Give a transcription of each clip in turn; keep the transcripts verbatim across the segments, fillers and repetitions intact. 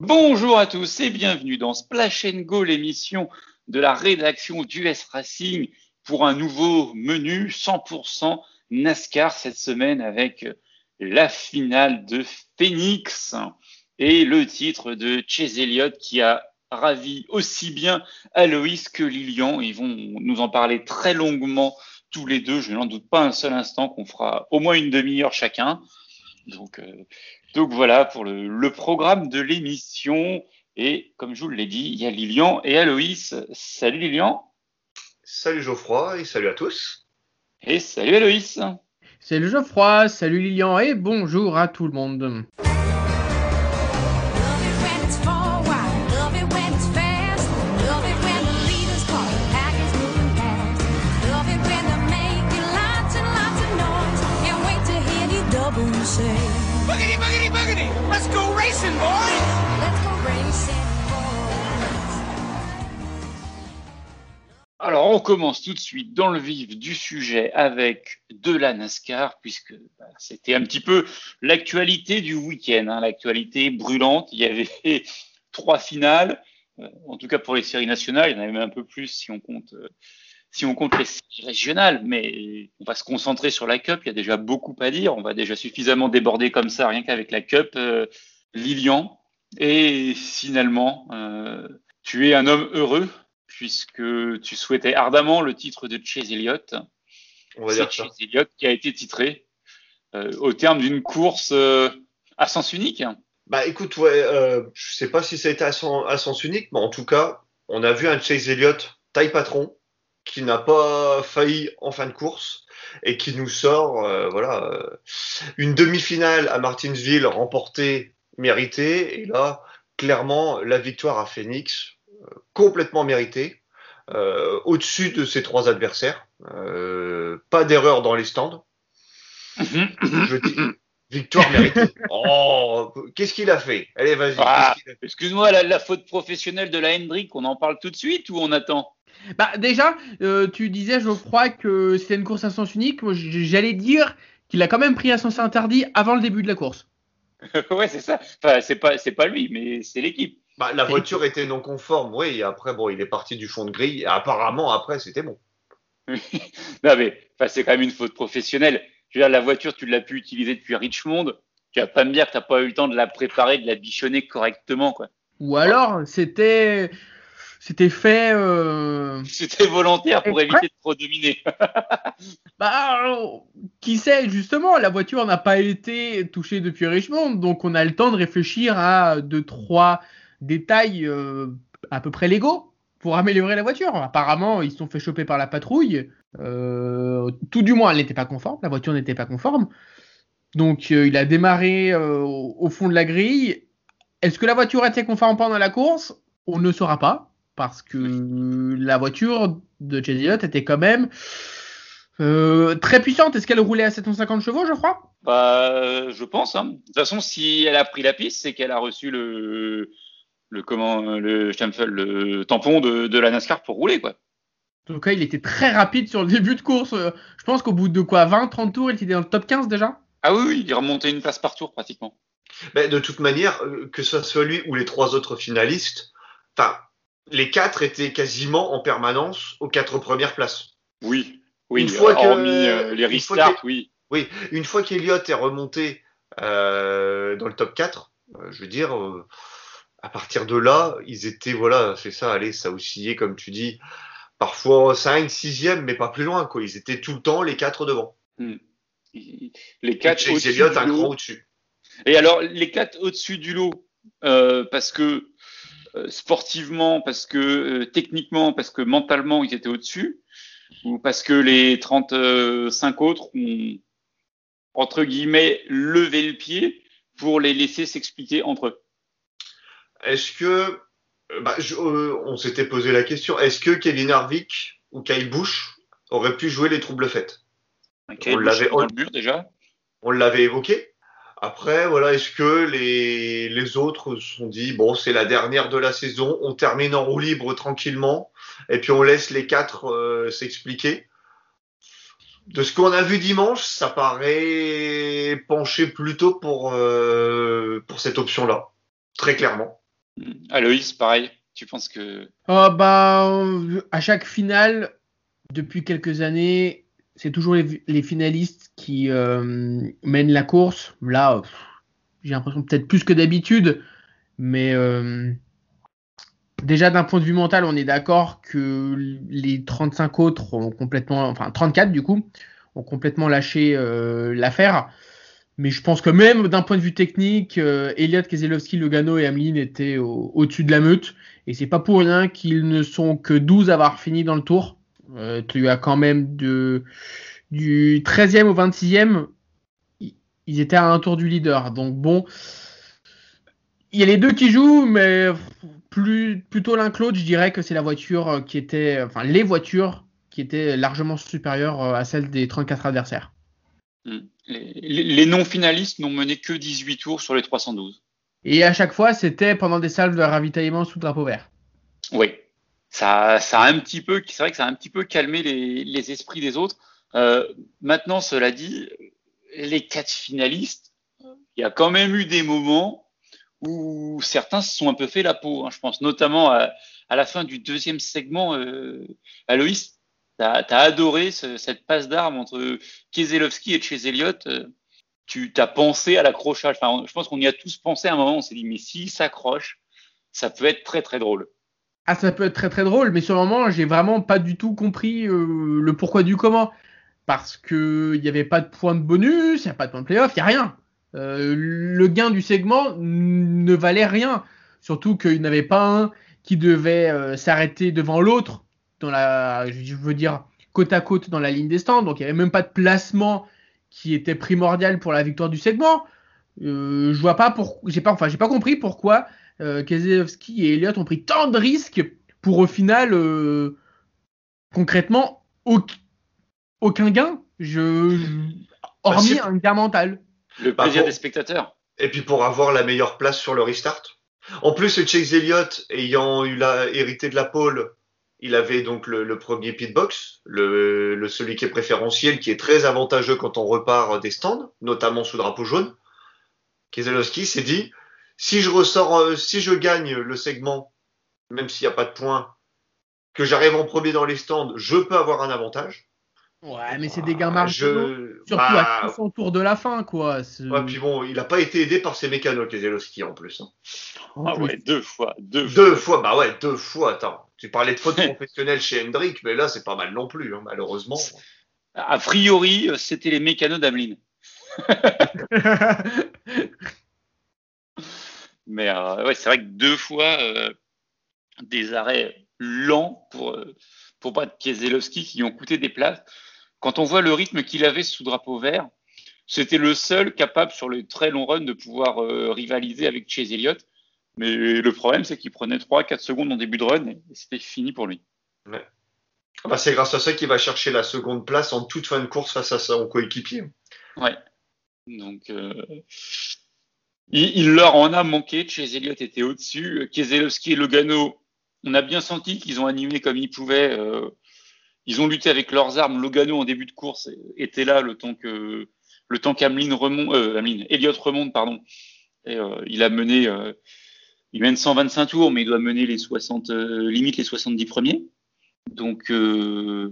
Bonjour à tous et bienvenue dans Splash and Go, l'émission de la rédaction d'U S Racing pour un nouveau menu cent pour cent NASCAR cette semaine avec la finale de Phoenix et le titre de Chase Elliott qui a ravi aussi bien Aloïs que Lilian. Ils vont nous en parler très longuement tous les deux. Je n'en doute pas un seul instant qu'on fera au moins une demi-heure chacun. Donc, euh, donc voilà pour le, le programme de l'émission. Et comme je vous l'ai dit, il y a Lilian et Aloïs. Salut Lilian. Salut Geoffroy et salut à tous. Et salut Aloïs. Salut Geoffroy, salut Lilian et bonjour à tout le monde. Boogity, boogity, boogity! Let's go racing, boys! Let's go racing, boys! Alors on commence tout de suite dans le vif du sujet avec de la NASCAR puisque bah, c'était un petit peu l'actualité du week-end, hein, l'actualité brûlante. Il y avait trois finales, euh, en tout cas pour les séries nationales, il y en avait même un peu plus si on compte... Euh, Si on compte les séries régionales, mais on va se concentrer sur la Cup. Il y a déjà beaucoup à dire. On va déjà suffisamment déborder comme ça, rien qu'avec la Cup. Euh, Lilian. Et finalement, euh, tu es un homme heureux puisque tu souhaitais ardemment le titre de Chase Elliott. On va C'est dire ça. Chase Elliott qui a été titré euh, au terme d'une course euh, à sens unique. Bah écoute, ouais, euh, je sais pas si ça a été à, son- à sens unique, mais en tout cas, on a vu un Chase Elliott taille patron qui n'a pas failli en fin de course et qui nous sort euh, voilà euh, une demi-finale à Martinsville remportée, méritée, et là clairement la victoire à Phoenix euh, complètement méritée, euh, au-dessus de ses trois adversaires, euh, pas d'erreur dans les stands. Je dis victoire méritée. Oh, qu'est-ce qu'il a fait? Allez, vas-y. Ah, Qu'est-ce qu'il a fait? excuse-moi, la, la faute professionnelle de la Hendrick, on en parle tout de suite ou on attend? Bah déjà, euh, tu disais Geoffroy que c'était une course à sens unique. Moi, j- j'allais dire qu'il a quand même pris un sens interdit avant le début de la course. Ouais, c'est ça. Enfin, c'est pas, c'est pas lui, mais c'est l'équipe. Bah, la voiture était non conforme, oui. Et après, bon, il est parti du fond de grille. Et apparemment, après, c'était bon. Non, mais enfin, c'est quand même une faute professionnelle. Je veux dire, la voiture, tu l'as pu utiliser depuis Richmond. Tu vas pas me dire que t'as pas eu le temps de la préparer, de la bichonner correctement, quoi. Ou alors, c'était c'était fait. Euh... C'était volontaire pour exprès. éviter de trop dominer. Bah, euh, qui sait justement, la voiture n'a pas été touchée depuis Richmond, donc on a le temps de réfléchir à deux trois détails euh, à peu près légaux pour améliorer la voiture. Apparemment, ils se sont fait choper par la patrouille. Euh, tout du moins, elle n'était pas conforme. La voiture n'était pas conforme. Donc, euh, il a démarré euh, au, au fond de la grille. Est-ce que la voiture était conforme pendant la course? On ne saura pas. Parce que la voiture de Chase Elliott était quand même euh, très puissante. Est-ce qu'elle roulait à sept cent cinquante chevaux, je crois? Bah, euh, je pense, hein. De toute façon, si elle a pris la piste, c'est qu'elle a reçu le, le comment, le Stamfel, le tampon de, de la NASCAR pour rouler, quoi. En tout cas, il était très rapide sur le début de course. Euh, Je pense qu'au bout de quoi, vingt trente tours, il était dans le top quinze déjà? Ah oui, oui, il remontait une place par tour pratiquement. Mais de toute manière, euh, que ce soit lui ou les trois autres finalistes, enfin, les quatre étaient quasiment en permanence aux quatre premières places. Oui, Une oui, fois euh, que, hormis euh, les une fois restarts, qu'E- oui. oui, une fois qu'Eliott est remonté euh, dans le top quatre, euh, je veux dire, euh, à partir de là, ils étaient, voilà, c'est ça, allez, ça oscillait, comme tu dis, parfois cinq, sixième, mais pas plus loin, quoi. Ils étaient tout le temps les quatre devant. Hmm. Les Et quatre Chase au-dessus Elliott du un cran lot. au-dessus. Et alors, les quatre au-dessus du lot, euh, parce que euh, sportivement, parce que euh, techniquement, parce que mentalement, ils étaient au-dessus, ou parce que les trente-cinq autres ont, entre guillemets, levé le pied pour les laisser s'expliquer entre eux. Est-ce que, euh, bah, je- euh, on s'était posé la question, est-ce que Kevin Harvick ou Kyle Busch auraient pu jouer les troubles faites? On Kyle Busch l'avait, était dans on, le mur déjà. on l'avait évoqué. Après, voilà, est-ce que les, les autres se sont dit, bon, c'est la dernière de la saison, on termine en roue libre tranquillement, et puis on laisse les quatre euh, s'expliquer. De ce qu'on a vu dimanche, ça paraît pencher plutôt pour, euh, pour cette option-là, très clairement. Aloïs, pareil. Tu penses que Oh, bah, euh, à chaque finale, depuis quelques années, c'est toujours les, les finalistes qui euh, mènent la course. Là, pff, j'ai l'impression peut-être plus que d'habitude, mais euh, déjà d'un point de vue mental, on est d'accord que les trente-cinq autres ont complètement, enfin trente-quatre du coup, ont complètement lâché euh, l'affaire. Mais je pense que même d'un point de vue technique, euh, Elliott, Keselowski, Logano et Hamlin étaient au- au-dessus de la meute. Et c'est pas pour rien qu'ils ne sont que douze à avoir fini dans le tour. Euh, tu as quand même de, du treizième au vingt-sixième, i- ils étaient à un tour du leader. Donc bon, il y a les deux qui jouent, mais plus, plutôt l'un que l'autre, je dirais que c'est la voiture qui était, enfin les voitures qui étaient largement supérieures à celles des trente-quatre adversaires. hmm, les, les- les non-finalistes n'ont mené que dix-huit tours sur les trois cent douze. Et à chaque fois, c'était pendant des salves de ravitaillement sous drapeau vert. Oui, ça, ça a un petit peu, c'est vrai que ça a un petit peu calmé les, les esprits des autres. Euh, maintenant, cela dit, les quatre finalistes, il y a quand même eu des moments où certains se sont un peu fait la peau, hein. Je pense notamment à, à la fin du deuxième segment. Euh, Aloïs, t'as, t'as adoré ce- cette passe d'armes entre Keselowski et Chase Elliott. Euh, tu t'as pensé à l'accrochage. Enfin, je pense qu'on y a tous pensé à un moment. On s'est dit, mais s'il s'accroche, ça peut être très très drôle. Ah, ça peut être très très drôle, mais sur le moment, j'ai vraiment pas du tout compris euh, le pourquoi du comment. Parce que il n'y avait pas de point de bonus, il n'y a pas de point de playoff, il n'y a rien. Euh, le gain du segment ne valait rien. Surtout qu'il n'y en avait pas un qui devait euh, s'arrêter devant l'autre, dans la, je veux dire, côte à côte dans la ligne des stands. Donc il n'y avait même pas de placement qui était primordial pour la victoire du segment. Euh, je vois pas pour, j'ai pas, enfin, j'ai pas compris pourquoi euh, Keselowski et Elliott ont pris tant de risques pour au final, euh, concrètement, au- aucun gain. Je, je- Bah, si, hormis un gain mental. Le bah, plaisir pour- des spectateurs. et puis pour avoir la meilleure place sur le restart. En plus, Chase Elliott, ayant eu la, hérité de la pole, il avait donc le, le premier pitbox, le, le celui qui est préférentiel, qui est très avantageux quand on repart des stands, notamment sous drapeau jaune. Keselowski s'est dit, si je ressors, euh, si je gagne le segment, même s'il n'y a pas de points, que j'arrive en premier dans les stands, je peux avoir un avantage. Ouais, mais c'est des gains Ah, marginaux. je, Surtout à bah, six cents tours de la fin, quoi. C'est- ouais, puis bon, il n'a pas été aidé par ses mécanos, Keselowski, en plus. Hein. En Ah plus. ouais, deux fois, deux, Deux fois. fois, bah ouais, deux fois, attends. Tu parlais de faute professionnelle chez Hendrick, mais là, c'est pas mal non plus, hein, malheureusement. A priori, c'était les mécanos d'Ameline. Mais euh, ouais, c'est vrai que deux fois euh, des arrêts lents pour euh, pour battre Keselowski qui lui ont coûté des places. Quand on voit le rythme qu'il avait sous drapeau vert, c'était le seul capable sur les très longs runs de pouvoir euh, rivaliser avec Chase Elliott. Mais le problème, c'est qu'il prenait trois à quatre secondes en début de run et c'était fini pour lui. Ouais. Ah bah, c'est grâce à ça qu'il va chercher la seconde place en toute fin de course face à son coéquipier. Ouais. Donc, euh, il, il leur en a manqué. Chase Elliott était au-dessus. Keselowski et Logano, on a bien senti qu'ils ont animé comme ils pouvaient. Euh, ils ont lutté avec leurs armes. Logano, en début de course, était là le temps que le temps qu'Hamlin remonte, euh, Hamlin, Elliott remonte, pardon. Et euh, il a mené, euh, il mène cent vingt-cinq tours, mais il doit mener les soixante, euh, limite les soixante-dix premiers. Donc, euh,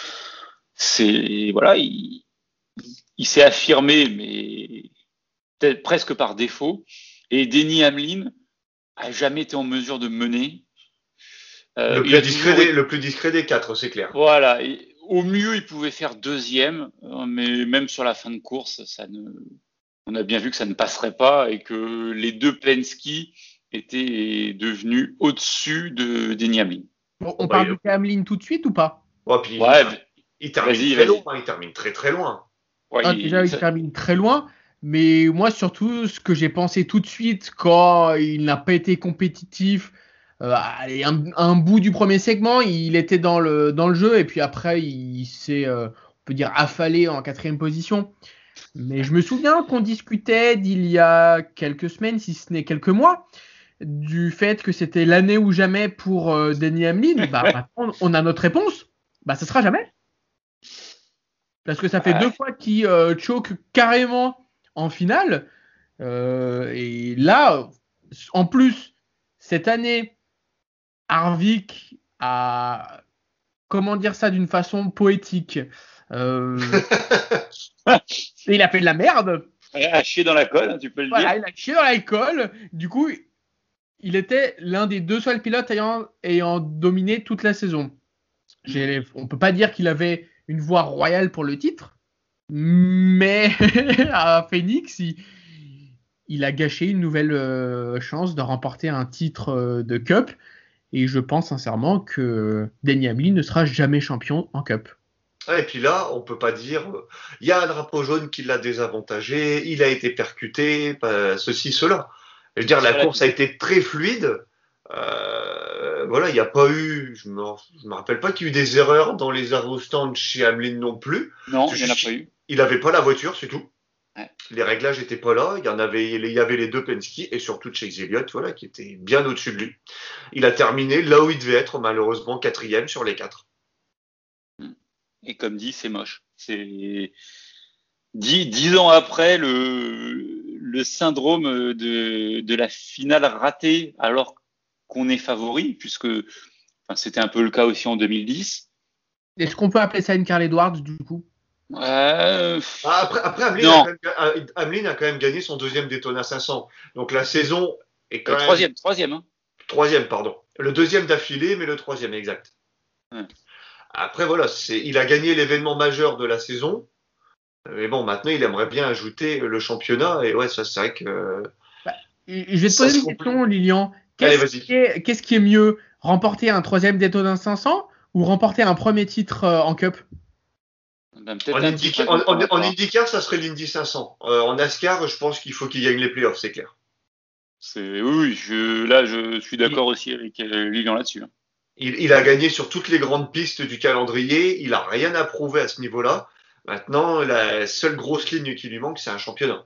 c'est voilà, il, il s'est affirmé, mais peut-être presque par défaut. Et Denny Hamlin a jamais été en mesure de mener. Euh, Le il plus, a discret toujours des, le plus discret des quatre, c'est clair. Voilà. Et au mieux, il pouvait faire deuxième, euh, mais même sur la fin de course, ça ne, on a bien vu que ça ne passerait pas et que les deux Penske étaient devenus au-dessus de Denny Hamlin. Bon, Oh, on bah, parle il- de Hamlin tout de suite ou pas? Ouais, puis Ouais, il, il termine vas-y, très vas-y. loin, il termine très très loin. Ouais, Ah, il- déjà, il ça- termine très loin. Mais moi, surtout, ce que j'ai pensé tout de suite quand il n'a pas été compétitif, euh, allez, un, un bout du premier segment, il était dans le, dans le jeu. Et puis après, il s'est, euh, on peut dire, affalé en quatrième position. Mais je me souviens qu'on discutait d'il y a quelques semaines, si ce n'est quelques mois, du fait que c'était l'année ou jamais pour euh, Denny Hamlin. Bah, maintenant, on a notre réponse. Bah, ce sera jamais. Parce que ça fait deux Ouais. fois qu'il euh, choke carrément en finale. Euh, et là, en plus, cette année, Harvick a, comment dire ça d'une façon poétique, euh, il a fait de la merde. À chier dans la colle, hein, tu peux le Voilà, dire. il a chié dans la colle. Du coup, il était l'un des deux seuls pilotes ayant, ayant dominé toute la saison. J'ai, on peut pas dire qu'il avait une voie royale pour le titre, mais à Phoenix, il, il a gâché une nouvelle euh, chance de remporter un titre euh, de Cup. Et je pense sincèrement que Denny Hamlin ne sera jamais champion en Cup. Ouais, et puis là, on peut pas dire, euh, il y a un drapeau jaune qui l'a désavantagé, il a été percuté, bah, ceci, cela. Je veux dire, la Voilà. course a été très fluide. Euh, voilà, il n'y a pas eu, je me, je me rappelle pas qu'il y a eu des erreurs dans les aérostands chez Hamlin non plus. Non, C'est il n'y en a juste- pas eu. Il avait pas la voiture, c'est tout. Ouais. Les réglages étaient pas là. Il y en avait, il y avait les deux Penske et surtout Chase Elliott, voilà, qui était bien au-dessus de lui. Il a terminé là où il devait être, malheureusement quatrième sur les quatre. Et comme dit, c'est moche. C'est dix, dix ans après le, le syndrome de, de la finale ratée alors qu'on est favori, puisque enfin, c'était un peu le cas aussi en deux mille dix. Est-ce qu'on peut appeler ça une Carl Edwards du coup? Euh, Ah, après, après Hamlin, Non. a quand même, euh, Hamlin a quand même gagné son deuxième Daytona cinq cents. Donc la saison est quand euh, même troisième, troisième. Hein. troisième, pardon. Le deuxième d'affilée, mais le troisième, exact. Ouais. Après, voilà, c'est, il a gagné l'événement majeur de la saison. Mais bon, maintenant, il aimerait bien ajouter le championnat. Et ouais, ça, c'est vrai que. Je vais te Ça poser se une complique. question, Lilian. Allez, Qu'est-ce vas-y. qui est, qu'est-ce qui est mieux, remporter un troisième Daytona cinq cents ou remporter un premier titre euh, en Cup? Ben, peut-être En, un Indy, titre en, en, en encore. IndyCar, ça serait l'Indy cinq cents. Euh, en NASCAR, je pense qu'il faut qu'il gagne les playoffs, c'est clair. C'est, oui, oui, je, là, je suis d'accord aussi avec euh, Lilian là-dessus. Hein. Il, il a gagné sur toutes les grandes pistes du calendrier. Il a rien à prouver à ce niveau-là. Maintenant, la seule grosse ligne qui lui manque, c'est un championnat.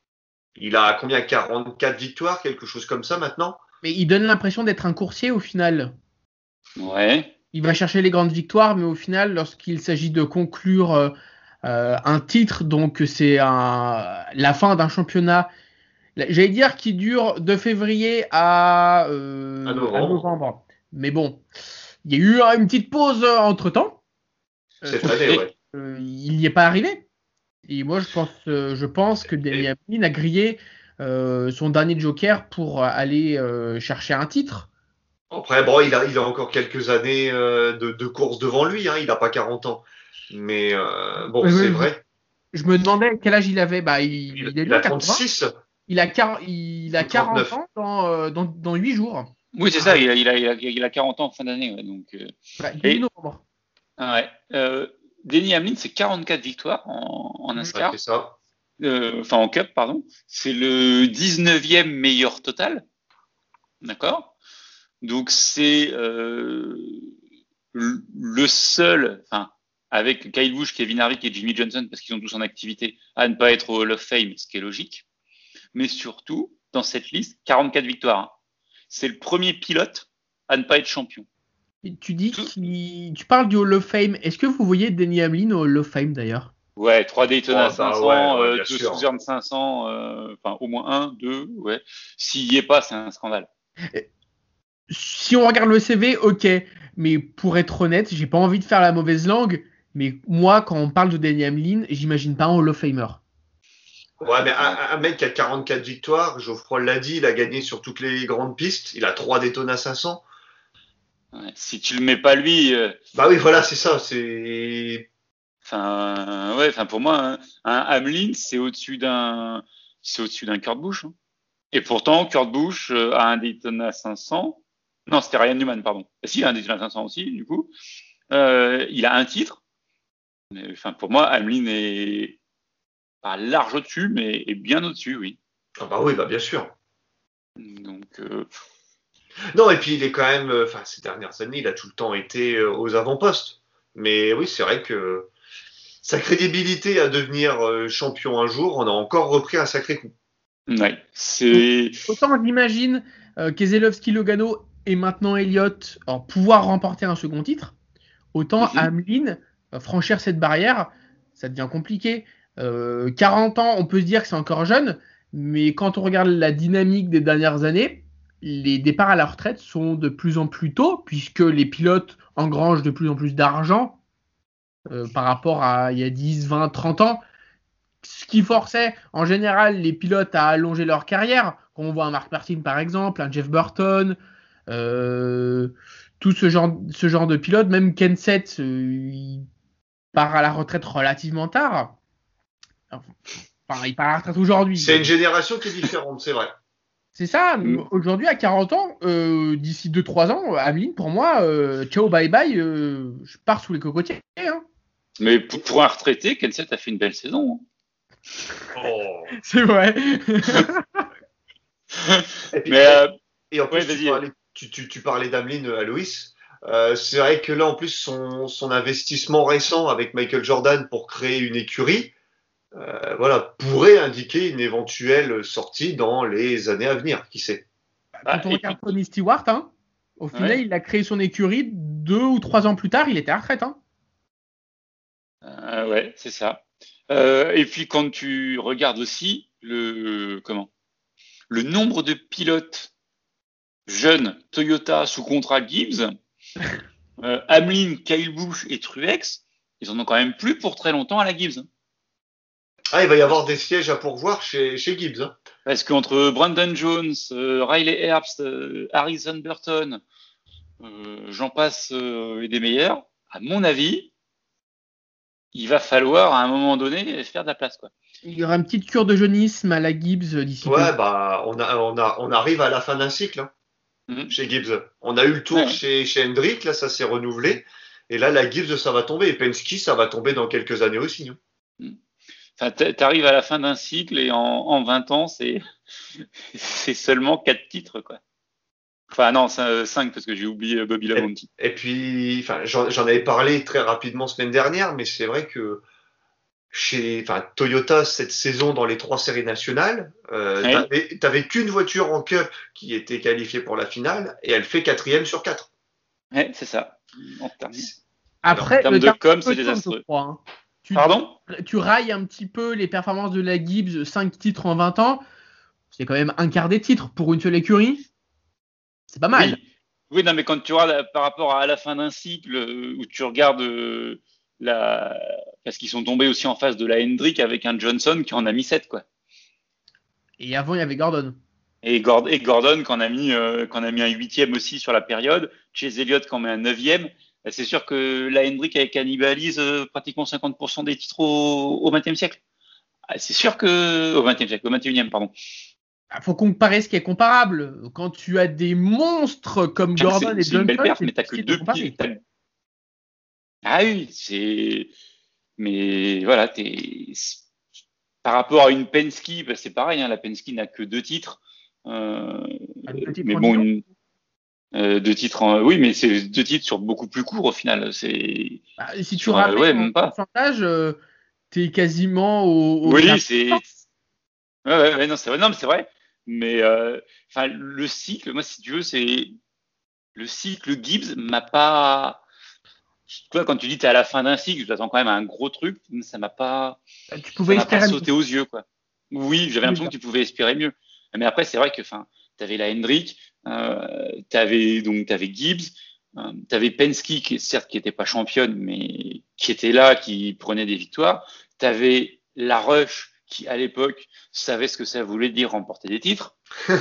Il a combien? quarante-quatre victoires, quelque chose comme ça maintenant? Mais il donne l'impression d'être un coursier au final. Ouais. Il va chercher les grandes victoires, mais au final, lorsqu'il s'agit de conclure euh, euh, un titre, donc c'est un, la fin d'un championnat, j'allais dire qui dure de février à, euh, À novembre. à novembre. Mais bon, il y a eu une petite pause euh, entre-temps. Cette Euh, année, ouais. euh, il n'y est pas arrivé. Et moi, je pense, euh, je pense que Denny Hamlin a grillé euh, son dernier joker pour aller euh, chercher un titre. Après, bon, il a, il a encore quelques années euh, de, de course devant lui. Hein. Il n'a pas quarante ans. Mais euh, bon, Oui, c'est oui. vrai. Je me demandais quel âge il avait. Bah, il, Il, il est il né en a quatre-vingts. trente-six. Il a, quar- il a Ou trente-neuf. quarante ans dans, euh, dans, dans huit jours. Oui, c'est ça, il a, il, a, il, a, il a quarante ans en fin d'année. Ouais, donc, euh, Voilà, début Et- novembre. ah ouais. Euh, Denny Hamlin, c'est quarante-quatre victoires en, en Mhm. NASCAR, Ouais, c'est ça. euh, enfin en Cup, pardon. C'est le dix-neuvième meilleur total. D'accord? Donc c'est euh, le le seul, enfin, avec Kyle Busch, Kevin Harvick et Jimmy Johnson, parce qu'ils sont tous en activité, à ne pas être au Hall of Fame, ce qui est logique. Mais surtout, dans cette liste, quarante-quatre victoires. Hein. C'est le premier pilote à ne pas être champion. Et tu dis Tout- qu'il, tu parles du Hall of Fame. Est-ce que vous voyez Denny Hamlin au Hall of Fame d'ailleurs? Ouais, trois Daytona Oh, bah cinq cents, ouais, ouais, euh, bien deux sûr. Southern cinq cents, euh, enfin au moins un, deux, ouais. S'il y est pas, c'est un scandale. Si on regarde le C V, ok. Mais pour être honnête, j'ai pas envie de faire la mauvaise langue. Mais moi, quand on parle de Denny Hamlin, j'imagine pas un Hall of Famer. Ouais, mais un, un mec qui a quarante-quatre victoires, Geoffroy l'a dit, il a gagné sur toutes les grandes pistes. Il a trois Daytona cinq cents. Ouais, si tu le mets pas lui, euh, Bah oui, voilà, c'est ça. C'est enfin, ouais, enfin pour moi, un, un Hamlin, c'est au-dessus d'un, c'est au-dessus d'un Kurt Busch. Hein. Et pourtant, Kurt Busch euh, a un Daytona cinq cents. Non, c'était Ryan Newman, pardon. Et si, il a un Daytona cinq cents aussi, du coup. Euh, il a un titre. Mais, enfin, pour moi, Hamlin est pas large au-dessus, mais est bien au-dessus, oui. ah bah oui, bah bien sûr. Donc, euh, Non, et puis il est quand même, euh, enfin ces dernières années, il a tout le temps été euh, aux avant-postes. Mais oui, c'est vrai que sa crédibilité à devenir euh, champion un jour, on a encore repris un sacré coup. ouais, c'est. Autant j'imagine euh, Keselowski, Logano et maintenant Elliott alors, pouvoir remporter un second titre, autant Mhm. Hamlin, euh, franchir cette barrière, ça devient compliqué. Euh, quarante ans, on peut se dire que c'est encore jeune, mais quand on regarde la dynamique des dernières années, les départs à la retraite sont de plus en plus tôt, puisque les pilotes engrangent de plus en plus d'argent euh, par rapport à il y a dix, vingt, trente ans, ce qui forçait en général les pilotes à allonger leur carrière. Quand on voit un Mark Martin par exemple, un Jeff Burton, euh, tout ce genre, ce genre de pilote, même Kenseth, euh, il part à la retraite relativement tard. Enfin, il part à la retraite aujourd'hui. C'est une génération qui est différente, c'est vrai. C'est ça, Mm. aujourd'hui à quarante ans, euh, d'ici deux trois ans, Hamlin, pour moi, euh, ciao, bye bye, euh, je pars sous les cocotiers. Hein. Mais pour, pour un retraité, Kenseth a fait une belle saison. Oh. C'est vrai. Et, puis, Mais euh, et en plus, ouais, tu vas-y. parlais, tu, tu, tu parlais d'Hamlin à Loïs. Euh, c'est vrai que là, en plus, son, son investissement récent avec Michael Jordan pour créer une écurie, euh, voilà, pourrait indiquer une éventuelle sortie dans les années à venir, qui sait. bah, Quand on et regarde puis- Tony Stewart, hein, au final, Ouais. il a créé son écurie deux ou trois ans plus tard, il était à la retraite. Hein. euh, ouais, c'est ça. Euh, et puis quand tu regardes aussi le comment le nombre de pilotes jeunes Toyota sous contrat Gibbs, euh, Hamlin, Kyle Busch et Truex, ils en ont quand même plus pour très longtemps à la Gibbs. Ah, il va y avoir des sièges à pourvoir chez, chez Gibbs. Hein. Parce qu'entre Brandon Jones, euh, Riley Herbst, euh, Harrison Burton, euh, j'en passe euh, et des meilleurs, à mon avis, il va falloir à un moment donné faire de la place, quoi. Il y aura une petite cure de jeunisme à la Gibbs euh, d'ici peu. Ouais, bah, on, a, on, a, on arrive à la fin d'un cycle hein, Mhm. chez Gibbs. On a eu le tour Ouais. chez, chez Hendrick, là, ça s'est renouvelé. Et là, la Gibbs, ça va tomber. Et Penske, ça va tomber dans quelques années aussi. Hein. Enfin, t'arrives à la fin d'un cycle et en, en vingt ans, c'est c'est seulement quatre titres, quoi. Enfin non, cinq parce que j'ai oublié Bobby Labonte. Et puis, enfin, j'en, j'en avais parlé très rapidement semaine dernière, mais c'est vrai que chez enfin, Toyota, cette saison dans les trois séries nationales, euh, Ouais. t'avais, t'avais qu'une voiture en Cup qui était qualifiée pour la finale et elle fait quatrième sur quatre. Ouais, c'est ça. En termes, Après, en termes le de terme com, peu c'est de chance, désastreux. je crois, hein. Tu, Pardon? tu railles un petit peu les performances de la Gibbs, cinq titres en vingt ans, c'est quand même un quart des titres pour une seule écurie. C'est pas mal. Oui. Oui, non, mais quand tu regardes par rapport à la fin d'un cycle euh, où tu regardes euh, la, parce qu'ils sont tombés aussi en face de la Hendrick avec un Johnson qui en a mis sept, quoi. Et avant, il y avait Gordon. Et, Gord- et Gordon qui en a mis, euh, qui en a mis un huitième aussi sur la période. Chase Elliott qui en met un neuvième. Ben, c'est sûr que la Hendrick elle cannibalise euh, pratiquement cinquante pour cent des titres au, au vingtième siècle. Ah, c'est sûr que au vingtième siècle, au vingt et unième, pardon. Il faut comparer ce qui est comparable. Quand tu as des monstres comme C'est, Gordon et c'est une belle Johnson, perf, c'est mais t'as que difficile de deux comparer. pieds. t'as- Ah oui, c'est. Mais voilà, t'es. Par rapport à une Penske, ben, c'est pareil. Hein, la Penske n'a que deux titres. Euh, Ah, deux titres mais en bon, dix ans. une, euh, deux titres. En, oui, mais c'est deux titres sur beaucoup plus court au final. C'est. Bah, si tu Sur, euh, ramènes ouais, en même pas. pourcentage, euh, t'es quasiment au. au Oui, quinze pour c'est. cent. Ouais, ouais, ouais, non, c'est vrai. Non, mais c'est vrai. Mais euh, enfin, le cycle, moi, si tu veux, c'est le cycle Gibbs m'a pas. Toi, quand tu dis t'es à la fin d'un cycle, je t'attends quand même à un gros truc, mais ça m'a pas, Tu ça pouvais m'a pas espérer. sauté aux yeux, quoi. Oui, j'avais l'impression que tu pouvais espérer mieux. Mais après, c'est vrai que, enfin, t'avais la Hendrick, euh, t'avais donc t'avais Gibbs, euh, t'avais Penske, qui certes qui était pas championne, mais qui était là, qui prenait des victoires. T'avais la Rush, qui à l'époque savait ce que ça voulait dire remporter des titres.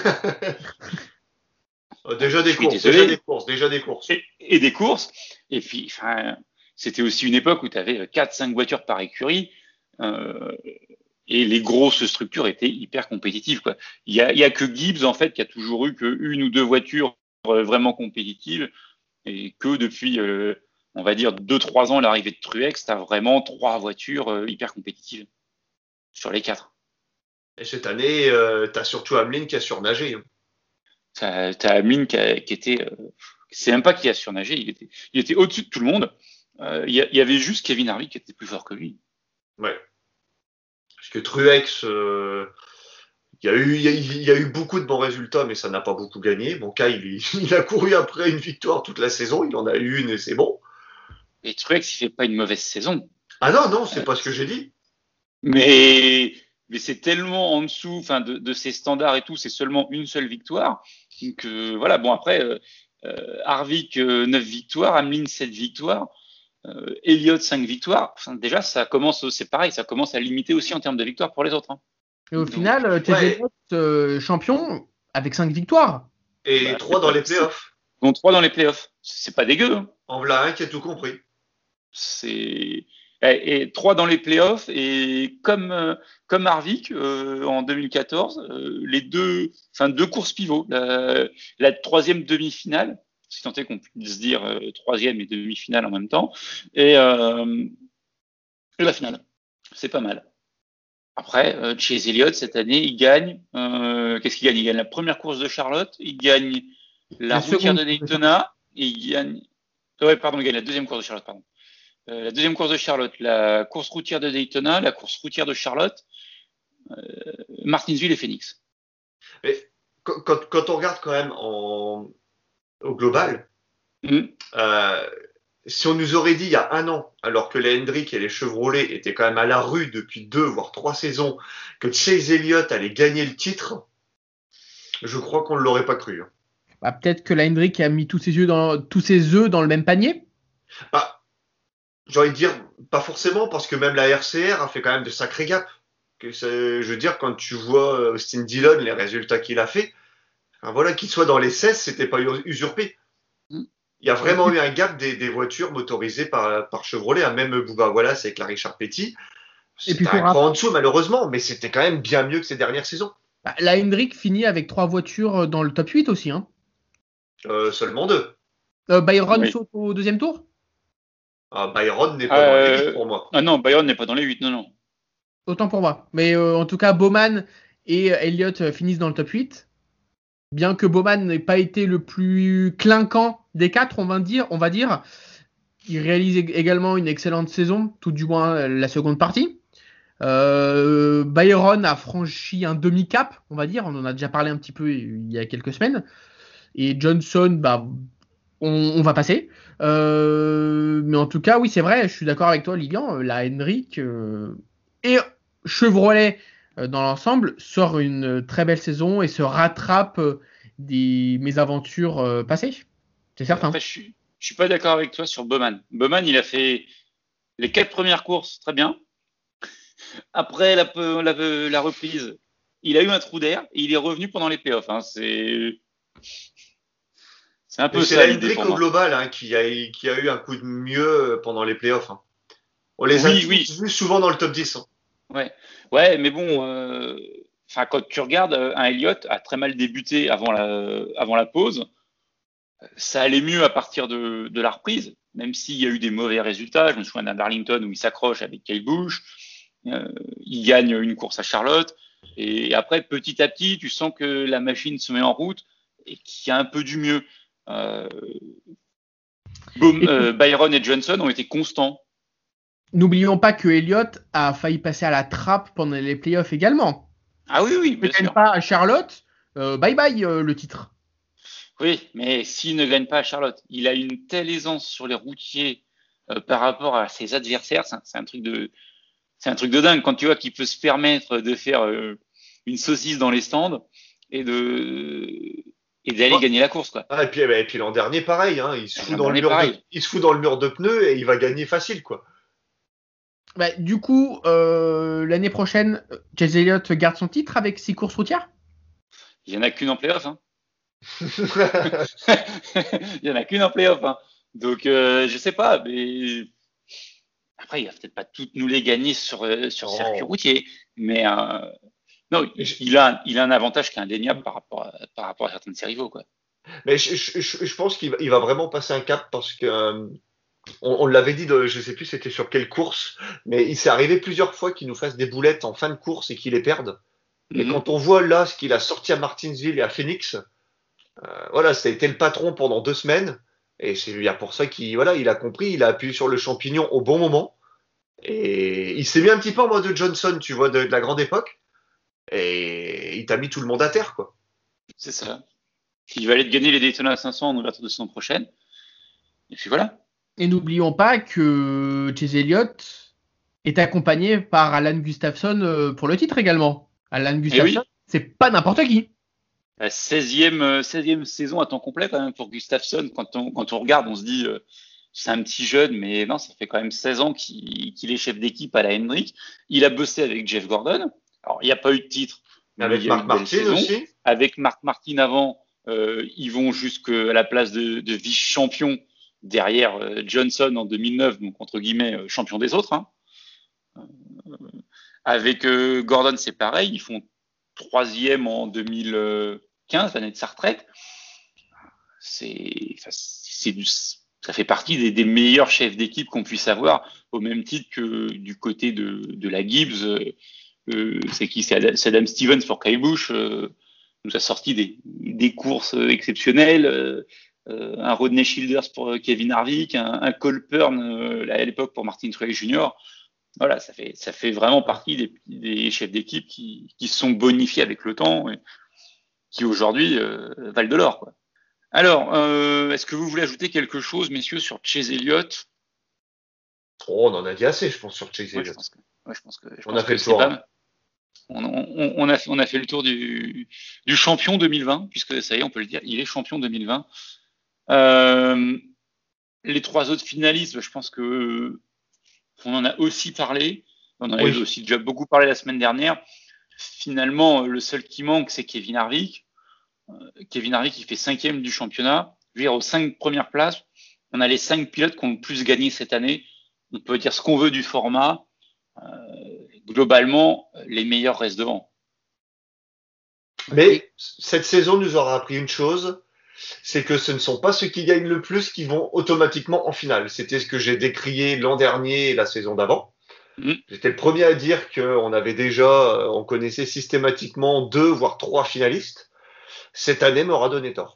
déjà des Je suis courses, désolé. déjà des courses, déjà des courses. Et, et des courses. Et puis, enfin, c'était aussi une époque où tu avais quatre cinq voitures par écurie. Euh, et les grosses structures étaient hyper compétitives, quoi. Il y a, il y a que Gibbs, en fait, qui a toujours eu que une ou deux voitures euh, vraiment compétitives. Et que depuis, euh, on va dire, deux trois ans, l'arrivée de Truex, tu as vraiment trois voitures euh, hyper compétitives sur les quatre. Et cette année, euh, t'as surtout Hamlin qui a surnagé. Hein. T'as, t'as Hamlin qui, a- qui était, euh, c'est même pas qui a surnagé, il était, il était au-dessus de tout le monde. Euh, Il y, a- il y avait juste Kevin Harvick qui était plus fort que lui. Ouais. Parce que Truex, euh, il y a eu, il y a, il y a eu beaucoup de bons résultats, mais ça n'a pas beaucoup gagné. Bon, Kyle, il, il a couru après une victoire toute la saison, il en a eu une et c'est bon. Et Truex, il fait pas une mauvaise saison. Ah non, non, c'est pas ce que j'ai dit. Mais, mais c'est tellement en dessous, enfin, de, de ses standards et tout, c'est seulement une seule victoire. Donc euh, voilà, bon après, euh, euh, Harvick euh, neuf victoires, Hamlin sept victoires, euh, Elliott cinq victoires. Enfin, déjà, ça commence, c'est pareil, ça commence à limiter aussi en termes de victoires pour les autres. Hein. Et au Donc, final, euh, Chase ouais. Elliott, euh, champion avec cinq victoires. Et bah, trois c'est dans pas- les playoffs. Donc trois dans les playoffs, c'est pas dégueu. Hein. En voilà un qui a tout compris. C'est et, et trois dans les playoffs et comme euh, comme Harvick euh, en deux mille quatorze, euh, les deux, enfin deux courses pivots, la, la troisième demi-finale, si tant est qu'on puisse dire euh, troisième et demi-finale en même temps, et, euh, et la finale, c'est pas mal. Après, euh, Chase Elliott cette année, il gagne. Euh, qu'est-ce qu'il gagne? Il gagne la première course de Charlotte, il gagne la, La routière seconde de Daytona, et il gagne. Ouais, pardon, il gagne la deuxième course de Charlotte, pardon. Euh, la deuxième course de Charlotte, la course routière de Daytona, la course routière de Charlotte, euh, Martinsville et Phoenix. Mais quand, quand, quand on regarde quand même en, au global, Mmh. euh, si on nous aurait dit il y a un an, alors que les Hendrick et les Chevrolet étaient quand même à la rue depuis deux voire trois saisons, que Chase Elliott allait gagner le titre, je crois qu'on ne l'aurait pas cru. Hein. Bah, peut-être que la Hendrick a mis tous ses œufs dans, tous ses œufs dans le même panier. Bah, j'ai envie de dire, pas forcément, parce que même la R C R a fait quand même de sacrés gaps. Que je veux dire, quand tu vois Austin Dillon, les résultats qu'il a fait, enfin, voilà, qu'il soit dans les seize, c'était pas usurpé. Mm. Il y a vraiment eu un gap des, des voitures motorisées par, par Chevrolet, hein, même Bubba Wallace avec la Richard Petty. C'était un cran en dessous, malheureusement, mais c'était quand même bien mieux que ces dernières saisons. Bah, la Hendrick finit avec trois voitures dans le top huit aussi. Hein. Euh, seulement deux. Euh, Byron Oui. saute au deuxième tour. Ah, Byron n'est pas Euh, dans les huit pour moi. Ah non, Byron n'est pas dans les huit, non, non. Autant pour moi. Mais euh, en tout cas, Bowman et Elliott finissent dans le top huit. Bien que Bowman n'ait pas été le plus clinquant des quatre, on va dire, on va dire. Il réalise également une excellente saison, tout du moins la seconde partie. Euh, Byron a franchi un demi-cap, on va dire. On en a déjà parlé un petit peu il y a quelques semaines. Et Johnson, bah, on, on va passer. Euh, mais en tout cas, oui, c'est vrai, je suis d'accord avec toi, Lilian. La Hendrick euh, et Chevrolet, euh, dans l'ensemble, sort une très belle saison et se rattrape euh, des mésaventures euh, passées. C'est certain. Après, je suis, je suis pas d'accord avec toi sur Bowman. Bowman, il a fait les quatre premières courses très bien. Après la, la, la reprise, il a eu un trou d'air et il est revenu pendant les playoffs. Hein. C'est, c'est un peu Mais ça. c'est la l'idée Hendrick pour au moi. global hein, qui, a, qui a eu un coup de mieux pendant les playoffs. Hein. On les Oui, a oui. vus souvent dans le top dix. Hein. Ouais, ouais, mais bon, euh, enfin, quand tu regardes, un Elliott a très mal débuté avant la, avant la pause. Ça allait mieux à partir de, de la reprise, même s'il y a eu des mauvais résultats. Je me souviens d'un Darlington où il s'accroche avec Kyle Busch. Euh, il gagne une course à Charlotte. Et après, petit à petit, tu sens que la machine se met en route et qu'il y a un peu du mieux. Euh, Boom, euh, Byron et Johnson ont été constants. N'oublions pas que Elliott a failli passer à la trappe pendant les playoffs également. Ah oui, oui, Il bien ne gagne sûr. pas à Charlotte, euh, bye bye euh, le titre. Oui, mais s'il ne gagne pas à Charlotte, il a une telle aisance sur les routiers euh, par rapport à ses adversaires, c'est un, c'est un truc de, c'est un truc de dingue. Quand tu vois qu'il peut se permettre de faire euh, une saucisse dans les stands et de et d'aller Ouais. gagner la course, quoi. Ah, et puis, et puis l'an dernier, pareil, hein, il, se fout L'an dans le dernier, mur de, pareil. il se fout dans le mur de pneus et il va gagner facile, quoi. Bah, du coup, euh, l'année prochaine, Chase Elliott garde son titre avec six courses routières. Il y en a qu'une en playoff, hein. Il y en a qu'une en playoff, hein. Donc euh, je sais pas, mais après il va peut-être pas toutes nous les gagner sur euh, sur Oh. circuit routier, mais euh, non, il, Je- il a il a un avantage qui est indéniable par rapport à, par rapport à certains de ses rivaux, quoi. Mais je, je, je- je pense qu'il va, il va vraiment passer un cap parce que euh, on, on l'avait dit, de, je sais plus c'était sur quelle course, mais il s'est arrivé plusieurs fois qu'il nous fasse des boulettes en fin de course et qu'il les perde. Et Mhm. quand on voit là ce qu'il a sorti à Martinsville et à Phoenix, euh, voilà, ça a été le patron pendant deux semaines. Et c'est il y a pour ça qu'il voilà, il a compris, il a appuyé sur le champignon au bon moment. Et il s'est mis un petit peu en mode Johnson, tu vois, de, de la grande époque. Et il t'a mis tout le monde à terre, quoi. C'est ça. Il va aller de gagner les Daytona cinq cents en ouverture de saison prochaine. Et puis voilà. Et n'oublions pas que Chase Elliott est accompagné par Alan Gustafsson euh, pour le titre également. Alan Et Gustafsson, oui, c'est pas n'importe qui. la seizième, euh, seizième saison à temps complet quand même pour Gustafsson. Quand on, quand on regarde, on se dit euh, c'est un petit jeune, mais non, ça fait quand même seize ans qu'il qu'il est chef d'équipe à la Hendrick. Il a bossé avec Jeff Gordon. Alors, il n'y a pas eu de titre, mais il Avec y a eu Marc de belles Martin saisons. aussi. Avec Marc Martin avant, euh, ils vont jusqu'à la place de, de vice-champion derrière euh, Johnson en deux mille neuf, donc entre guillemets euh, champion des autres. Hein. Avec euh, Gordon, c'est pareil, ils font troisième en deux mille quinze, l'année de sa retraite. C'est, enfin, c'est du, ça fait partie des, des meilleurs chefs d'équipe qu'on puisse avoir, au même titre que du côté de, de la Gibbs. Euh, euh, c'est qui c'est Adam, c'est Adam Stevens pour Kyle Busch, euh, nous a sorti des, des courses exceptionnelles. Euh, euh, un Rodney Childers pour Kevin Harvick, un, un Cole Pearn euh, à l'époque pour Martin Truex junior Voilà, ça fait, ça fait vraiment partie des, des chefs d'équipe qui, qui se sont bonifiés avec le temps et qui aujourd'hui euh, valent de l'or, quoi. Alors, euh, est-ce que vous voulez ajouter quelque chose, messieurs, sur Chase Elliott? Oh, on en a dit assez, je pense, sur Chase Ouais, je Elliott. pense que, ouais, je pense que, je On pense a fait que le c'est tour. pas Hein. mal. On, on, on, a, on a fait le tour du, du champion deux mille vingt, puisque ça y est, on peut le dire, il est champion deux mille vingt. Euh, les trois autres finalistes, je pense que on en a aussi parlé. On en a Oui. aussi déjà beaucoup parlé la semaine dernière. Finalement, le seul qui manque, c'est Kevin Harvick. Euh, Kevin Harvick, il fait cinquième du championnat. Je veux dire, aux cinq premières places, on a les cinq pilotes qui ont le plus gagné cette année. On peut dire ce qu'on veut du format. Euh, globalement, les meilleurs restent devant. Mais cette saison nous aura appris une chose, c'est que ce ne sont pas ceux qui gagnent le plus qui vont automatiquement en finale. C'était ce que j'ai décrié l'an dernier et la saison d'avant. Mmh. J'étais le premier à dire qu'on avait déjà, on connaissait systématiquement deux voire trois finalistes. Cette année m'aura donné tort.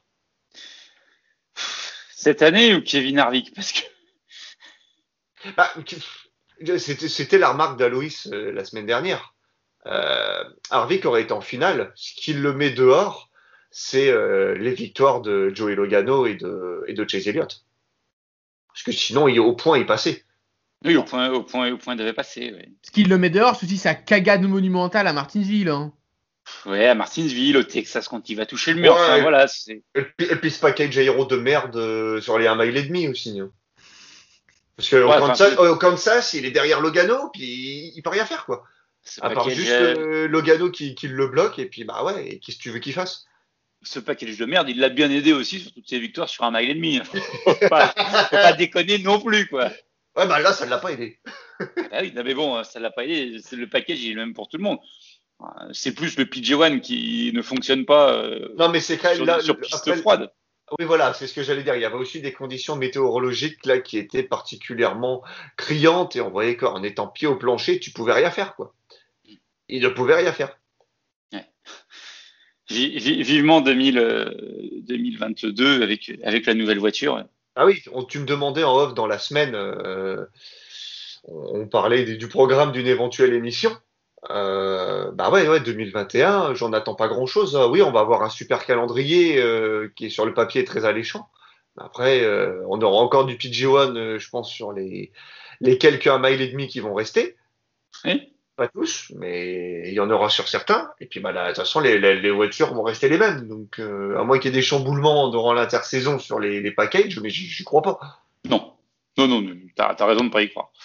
Cette année ou Kevin Harvick, parce que bah, c'était, c'était la remarque d'Aloïs euh, la semaine dernière. Euh, Harvick aurait été en finale. Ce qui le met dehors, c'est euh, les victoires de Joey Logano et de, et de Chase Elliott. Parce que sinon, il, au point, il passait. oui, au point, au point, au point devait passer. Ouais. Ce qui le met dehors, c'est aussi sa cagade monumentale à Martinsville. Hein. Ouais, à Martinsville, au Texas, quand il va toucher le mur. Ouais, enfin, et, voilà, c'est... et, puis, et puis ce package aéro de merde euh, sur les un mile et demi aussi. Hein. Parce que ouais, au, Kansas, enfin, au Kansas, il est derrière Logano, puis il, il peut rien faire, quoi. ce À part package, juste euh, euh, Logano qui, qui le bloque, et puis bah ouais, et qu'est-ce que tu veux qu'il fasse? ce package de merde, il l'a bien aidé aussi sur toutes ses victoires sur un mile et demi. Faut pas, faut pas déconner non plus, quoi. Ouais, bah là, ça ne l'a pas aidé. Ah oui, non, mais bon, ça l'a pas aidé. C'est le package, il est le même pour tout le monde. C'est plus le P G un qui ne fonctionne pas euh, Non, mais c'est quand même sur, là. sur le- piste après, froide. oui, voilà, c'est ce que j'allais dire. Il y avait aussi des conditions météorologiques là qui étaient particulièrement criantes, et on voyait qu'en étant pied au plancher, tu pouvais rien faire, quoi. Il ne pouvait rien faire. Ouais. Vi- vi- vivement deux mille, euh, deux mille vingt-deux avec, avec la nouvelle voiture. Ah oui, on- tu me demandais en off dans la semaine, euh, on, on parlait du, du programme d'une éventuelle émission. Euh, bah ouais, ouais, deux mille vingt et un, j'en attends pas grand-chose. Ah oui, on va avoir un super calendrier euh, qui est sur le papier très alléchant. Après, euh, on aura encore du P G un, euh, je pense, sur les, les quelques un mile et demi qui vont rester. Oui. Pas tous, mais il y en aura sur certains. Et puis, bah, là, de toute façon, les, les, les voitures vont rester les mêmes. Donc, euh, à moins qu'il y ait des chamboulements durant l'intersaison sur les, les packages, mais j'y j'y crois pas. Non, non, non, non, t'as, t'as raison de pas y croire.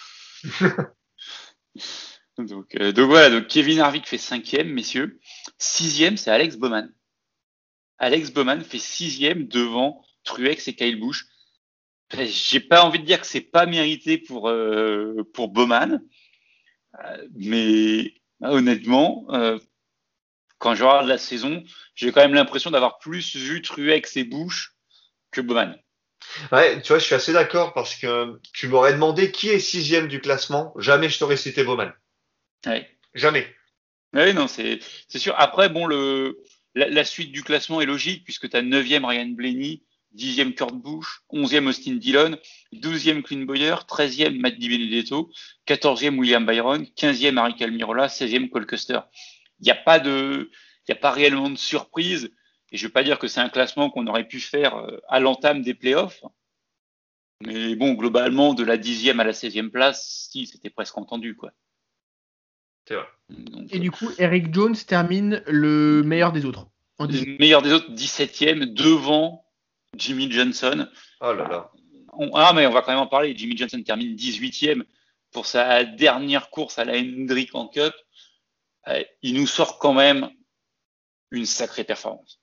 donc, euh, donc voilà, donc Kevin Harvick fait cinquième, messieurs. Sixième, c'est Alex Bowman. Alex Bowman fait sixième devant Truex et Kyle Busch. J'ai pas envie de dire que c'est pas mérité pour euh, pour Bowman, euh, mais honnêtement, euh, quand je regarde la saison, j'ai quand même l'impression d'avoir plus vu Truex et Busch que Bowman. Ouais, tu vois, je suis assez d'accord parce que tu m'aurais demandé qui est sixième du classement. Jamais je t'aurais cité Bowman. Ouais. Jamais. Oui, non, c'est c'est sûr. Après, bon, le la, la suite du classement est logique puisque tu as neuvième Ryan Blaney, dixième Kurt Busch, onzième Austin Dillon, douzième Clint Bowyer, treizième Matt DiBenedetto, quatorzième William Byron, quinzième Aric Almirola, seizième Cole Custer. Il n'y a pas de, il y a pas réellement de surprise. Et je ne vais pas dire que c'est un classement qu'on aurait pu faire à l'entame des playoffs. Mais bon, globalement, de la dixième à la seizième place, si, c'était presque entendu, quoi. C'est vrai. Donc, Et du coup, Eric Jones termine le meilleur des autres. En le dix-huit. meilleur des autres, dix-septième, devant Jimmy Johnson. Oh là là. On- ah, mais on va quand même en parler. Jimmy Johnson termine dix-huitième pour sa dernière course à la Hendrick en Cup. Euh, il nous sort quand même une sacrée performance.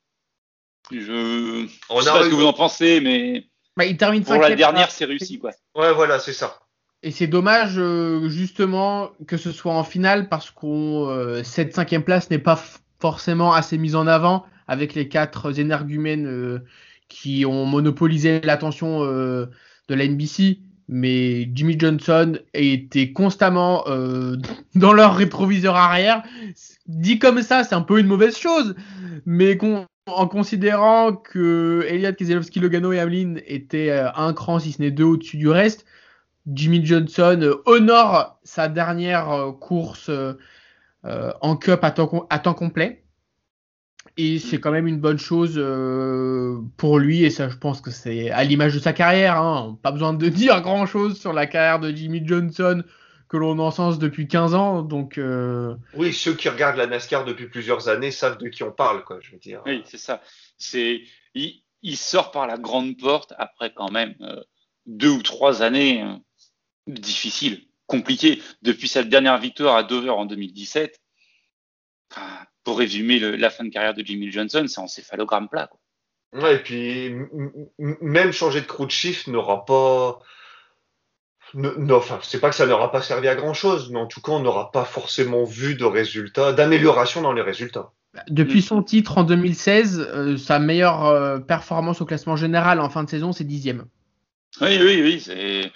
Je ne On sais a pas ce eu- que vous en pensez, mais Bah, il termine pour la cinquième. dernière, c'est réussi, quoi. Ouais, voilà, c'est ça. Et c'est dommage, euh, justement, que ce soit en finale parce que euh, cette cinquième place n'est pas f- forcément assez mise en avant avec les quatre énergumènes euh, qui ont monopolisé l'attention euh, de la N B C. Mais Jimmy Johnson était constamment euh, dans leur rétroviseur arrière. Dit comme ça, c'est un peu une mauvaise chose. Mais con- en considérant que Elliott Keselowski, Logano et Hamlin étaient euh, un cran, si ce n'est deux, au-dessus du reste, Jimmy Johnson euh, honore sa dernière euh, course euh, euh, en Cup à temps, à temps complet. Et c'est quand même une bonne chose euh, pour lui. Et ça, je pense que c'est à l'image de sa carrière. Hein. Pas besoin de dire grand-chose sur la carrière de Jimmy Johnson que l'on encense depuis quinze ans. Donc, euh, Oui, ceux qui regardent la NASCAR depuis plusieurs années savent de qui on parle, quoi, je veux dire. Oui, c'est ça. C'est, il, il sort par la grande porte après quand même euh, deux ou trois années euh, difficiles, compliquées. Depuis sa dernière victoire à Dover en deux mille dix-sept, enfin, pour résumer le- la fin de carrière de Jimmy Johnson, c'est encéphalogramme plat, quoi. Ouais, et puis m- m- même changer de crew de chiffre n'aura pas. ne- non, enfin, c'est pas que ça n'aura pas servi à grand chose, mais en tout cas, on n'aura pas forcément vu de résultats, d'amélioration dans les résultats. depuis Mm. son titre en deux mille seize, euh, sa meilleure euh, performance au classement général en fin de saison, c'est dixième. Oui, oui, oui. C'est,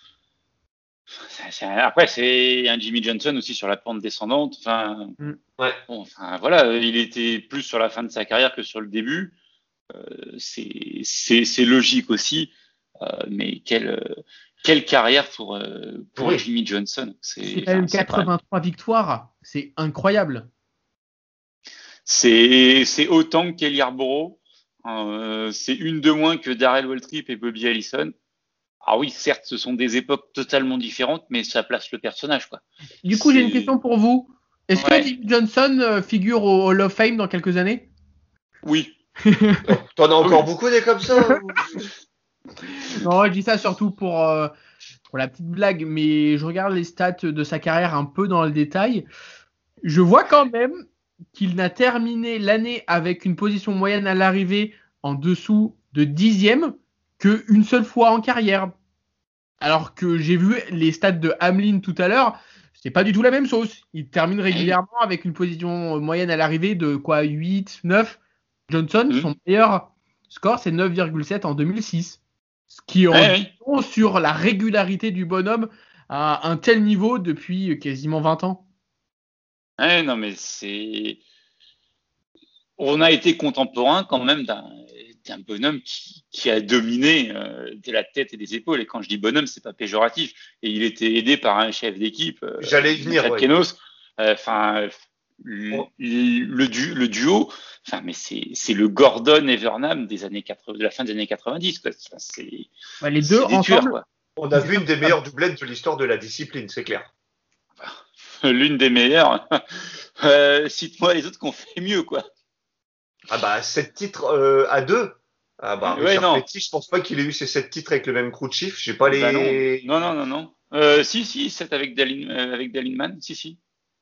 c'est- c'est- après, c'est un Jimmy Johnson aussi sur la pente descendante. Enfin, Ouais. bon, enfin, voilà, il était plus sur la fin de sa carrière que sur le début. Euh, c'est, c'est, c'est logique aussi. Euh, mais quelle, euh, quelle carrière pour, euh, pour Oui. Jimmy Johnson. C'est, C'est quand enfin, même c'est pas- quatre-vingt-trois victoires. C'est incroyable. c'est, c'est autant que Kelly Yarborough. Euh, c'est une de moins que Darrell Waltrip et Bobby Allison. Ah oui, certes, ce sont des époques totalement différentes, mais ça place le personnage, quoi. Du coup, j'ai une C'est- question pour vous. Est-ce Ouais. que Jimmy Johnson euh, figure au Hall of Fame dans quelques années? Oui. T'en- T'en as encore Oui. beaucoup des comme ça ou- Non, je dis ça surtout pour, euh, pour la petite blague, mais je regarde les stats de sa carrière un peu dans le détail. Je vois quand même qu'il n'a terminé l'année avec une position moyenne à l'arrivée en dessous de dixième qu'une seule fois en carrière. Alors que j'ai vu les stats de Hamlin tout à l'heure, c'est pas du tout la même chose. Il termine régulièrement avec une position moyenne à l'arrivée de quoi huit, neuf. Johnson, Mhm. son meilleur score, c'est neuf virgule sept en deux mille six. Ce qui en Ouais, dit long sur la régularité du bonhomme à un tel niveau depuis quasiment vingt ans. Ouais, non, mais c'est. On a été contemporain quand même d'un, d'un bonhomme qui, qui a dominé euh, de la tête et des épaules. Et quand je dis bonhomme, c'est pas péjoratif. Et il était aidé par un chef d'équipe, euh, J'allais y venir, Chad ouais. Kenos. Enfin, le, Oh. le, du- le duo. Enfin, mais c'est, c'est le Gordon Evernham des années quatre-vingts, de la fin des années quatre-vingt-dix, quoi. Enfin, c'est, Ouais, les deux c'est des ensemble, tueurs, quoi. On a C'est vu une des incroyable. meilleures doublettes de l'histoire de la discipline, c'est clair. L'une des meilleures. Euh, cite-moi les autres qui ont fait mieux, quoi. Ah bah, sept titres euh, à deux. Ah bah, Ouais, Richard non. Petty, je pense pas qu'il ait eu ces sept titres avec le même crew de chiffre. J'ai pas les. Bah non, non, non, non, non. Euh, si, si, c'est avec Dallin, euh, avec Dallin Man, si, si.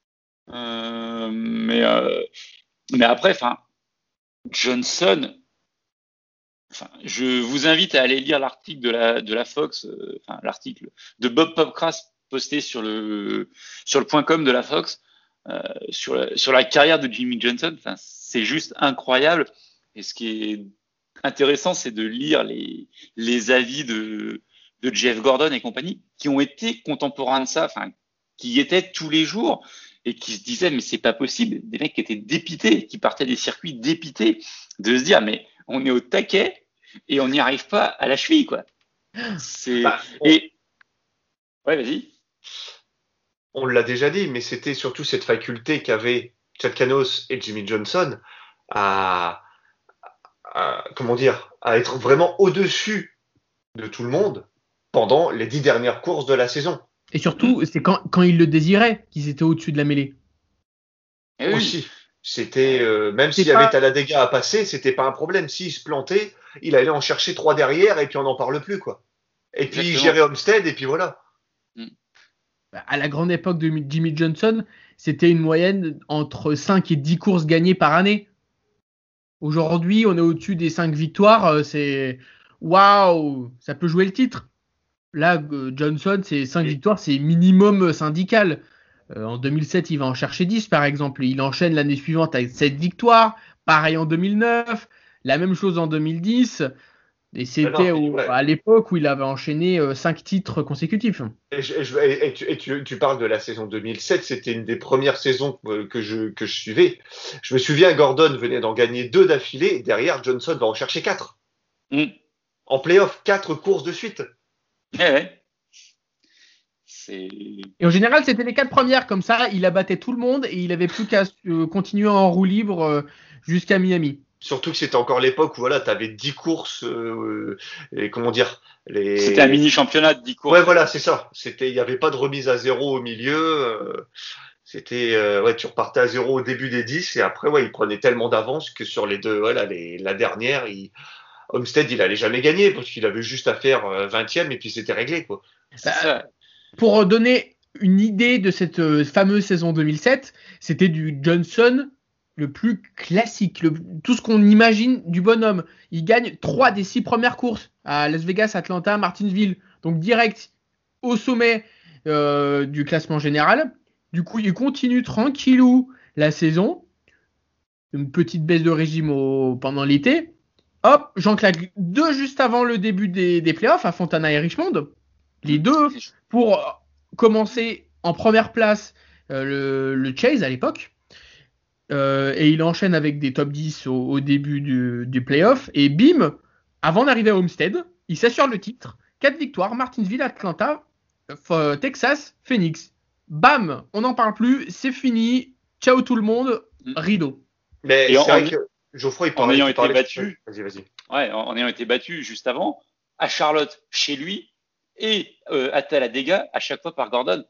Euh, mais, euh, mais après, enfin, Johnson, enfin, je vous invite à aller lire l'article de la, de la Fox, euh, enfin, l'article de Bob Popcras posté sur le, sur le point com de la Fox, euh, sur, la, sur la carrière de Jimmy Johnson. Enfin, c'est juste incroyable. Et ce qui est intéressant, c'est de lire les, les avis de, de Jeff Gordon et compagnie, qui ont été contemporains de ça, enfin, qui y étaient tous les jours et qui se disaient, mais c'est pas possible. Des mecs qui étaient dépités, qui partaient des circuits dépités, de se dire, mais on est au taquet et on n'y arrive pas à la cheville, quoi. C'est, Bah, on, et, ouais, vas-y. on l'a déjà dit, mais c'était surtout cette faculté qu'avaient Chad Canos et Jimmy Johnson à, à comment dire, à être vraiment au-dessus de tout le monde pendant les dix dernières courses de la saison. Et surtout, c'est quand, quand ils le désiraient qu'ils étaient au-dessus de la mêlée. Eh oui. Aussi. C'était, euh, même C'est s'il y pas- avait Talladega à passer, c'était pas un problème. S'il se plantait, il allait en chercher trois derrière et puis on n'en parle plus, quoi. Et puis il Exactement. gérait Homestead et puis voilà. À la grande époque de Jimmy Johnson, c'était une moyenne entre cinq et dix courses gagnées par année. Aujourd'hui, on est au-dessus des cinq victoires. euh, C'est waouh, ça peut jouer le titre. Là, euh, Johnson, c'est cinq Et- victoires, c'est minimum euh, syndical. Euh, en deux mille sept, il va en chercher dix, par exemple. Il enchaîne l'année suivante avec sept victoires. Pareil en deux mille neuf. La même chose en deux mille dix. Et c'était non, mais au- ouais. à l'époque où il avait enchaîné euh, cinq titres consécutifs. Et, je- et je- et- et tu, et tu- tu parles de la saison deux mille sept, c'était une des premières saisons euh, que je, que je suivais. Je me souviens, Gordon venait d'en gagner deux d'affilée, et derrière, Johnson va en chercher quatre. Mm. En playoff, quatre courses de suite. Eh ouais. C'est. Et en général, c'était les quatre premières. Comme ça, il abattait tout le monde et il avait plus qu'à euh, continuer en roue libre euh, jusqu'à Miami. Surtout que c'était encore l'époque où voilà, tu avais dix courses, euh, et comment dire, les... C'était un mini championnat de dix courses. Ouais, voilà, c'est ça. C'était, il n'y avait pas de remise à zéro au milieu. euh, C'était, euh, ouais, tu repartais à zéro au début des dix et après, ouais, il prenait tellement d'avance que sur les deux, voilà, les, la dernière, il, Homestead, il allait jamais gagner parce qu'il avait juste à faire euh, vingtième et puis c'était réglé, quoi. C'est ça. Pour donner une idée de cette euh, fameuse saison deux mille sept, c'était du Johnson le plus classique, le- tout ce qu'on imagine du bonhomme. Il gagne trois des six premières courses à Las Vegas, Atlanta, Martinsville, donc direct au sommet euh, du classement général. Du coup, il continue tranquillou la saison. Une petite baisse de régime au- pendant l'été. Hop, j'en claque deux juste avant le début des, des playoffs à Fontana et Richmond. Les deux pour commencer en première place euh, le, le Chase à l'époque. Euh, et il enchaîne avec des top dix au, au début du, du playoff. Et bim, avant d'arriver à Homestead, il s'assure le titre. quatre victoires, Martinsville, Atlanta, euh, Texas, Phoenix. Bam, on n'en parle plus, c'est fini. Ciao tout le monde, rideau. Mais Et c'est en- vrai en- que Geoffroy, il en parlait, ayant il été parlait- battu. Vas-y, vas-y. Ouais, en, en ayant été battu juste avant, à Charlotte, chez lui, et euh, à Talladega, à chaque fois par Gordon.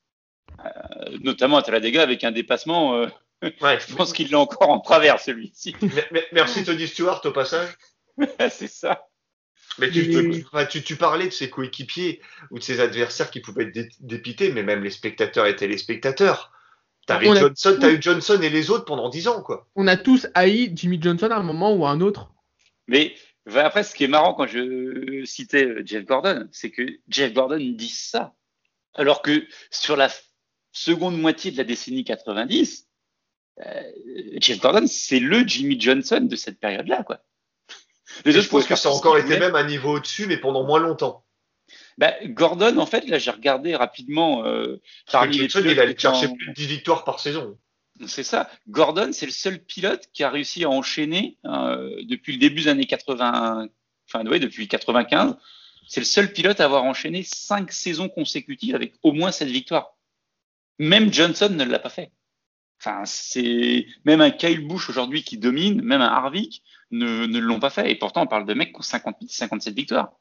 Euh, notamment à Talladega avec un dépassement, euh, Ouais. je pense qu'il l'a encore en travers celui-ci. Mais- mais- Merci Tony Stewart au passage. C'est ça. Mais tu, Mais- tu, enfin, tu, tu parlais de ses coéquipiers ou de ses adversaires qui pouvaient être dé- dépités, mais même les spectateurs et téléspectateurs. T'avais On a- Johnson, t'as eu Johnson et les autres pendant dix ans, quoi. On a tous haï Jimmy Johnson à un moment ou à un autre. Mais bah, après, ce qui est marrant quand je citais euh, Jeff Gordon, c'est que Jeff Gordon dit ça. Alors que sur la f- seconde moitié de la décennie quatre-vingt-dix, euh, Jeff Gordon, c'est le Jimmy Johnson de cette période-là, quoi. Les Et autres je pense pouvaient que ça faire a tout ce encore qu'ils été voulaient. même un niveau au-dessus, mais pendant moins longtemps. Bah, Gordon, en fait, là, j'ai regardé rapidement euh, Parce parmi que les Johnson, pilotes il allait qui étaient chercher en- plus de dix victoires par saison. C'est ça. Gordon, c'est le seul pilote qui a réussi à enchaîner euh, depuis le début des années quatre-vingts, enfin, ouais, depuis quatre-vingt-quinze. C'est le seul pilote à avoir enchaîné cinq saisons consécutives avec au moins sept victoires. Même Johnson ne l'a pas fait. Enfin, c'est même un Kyle Busch aujourd'hui qui domine, même un Harvick ne, ne l'ont pas fait. Et pourtant, on parle de mecs qui ont cinquante, cinquante-sept victoires.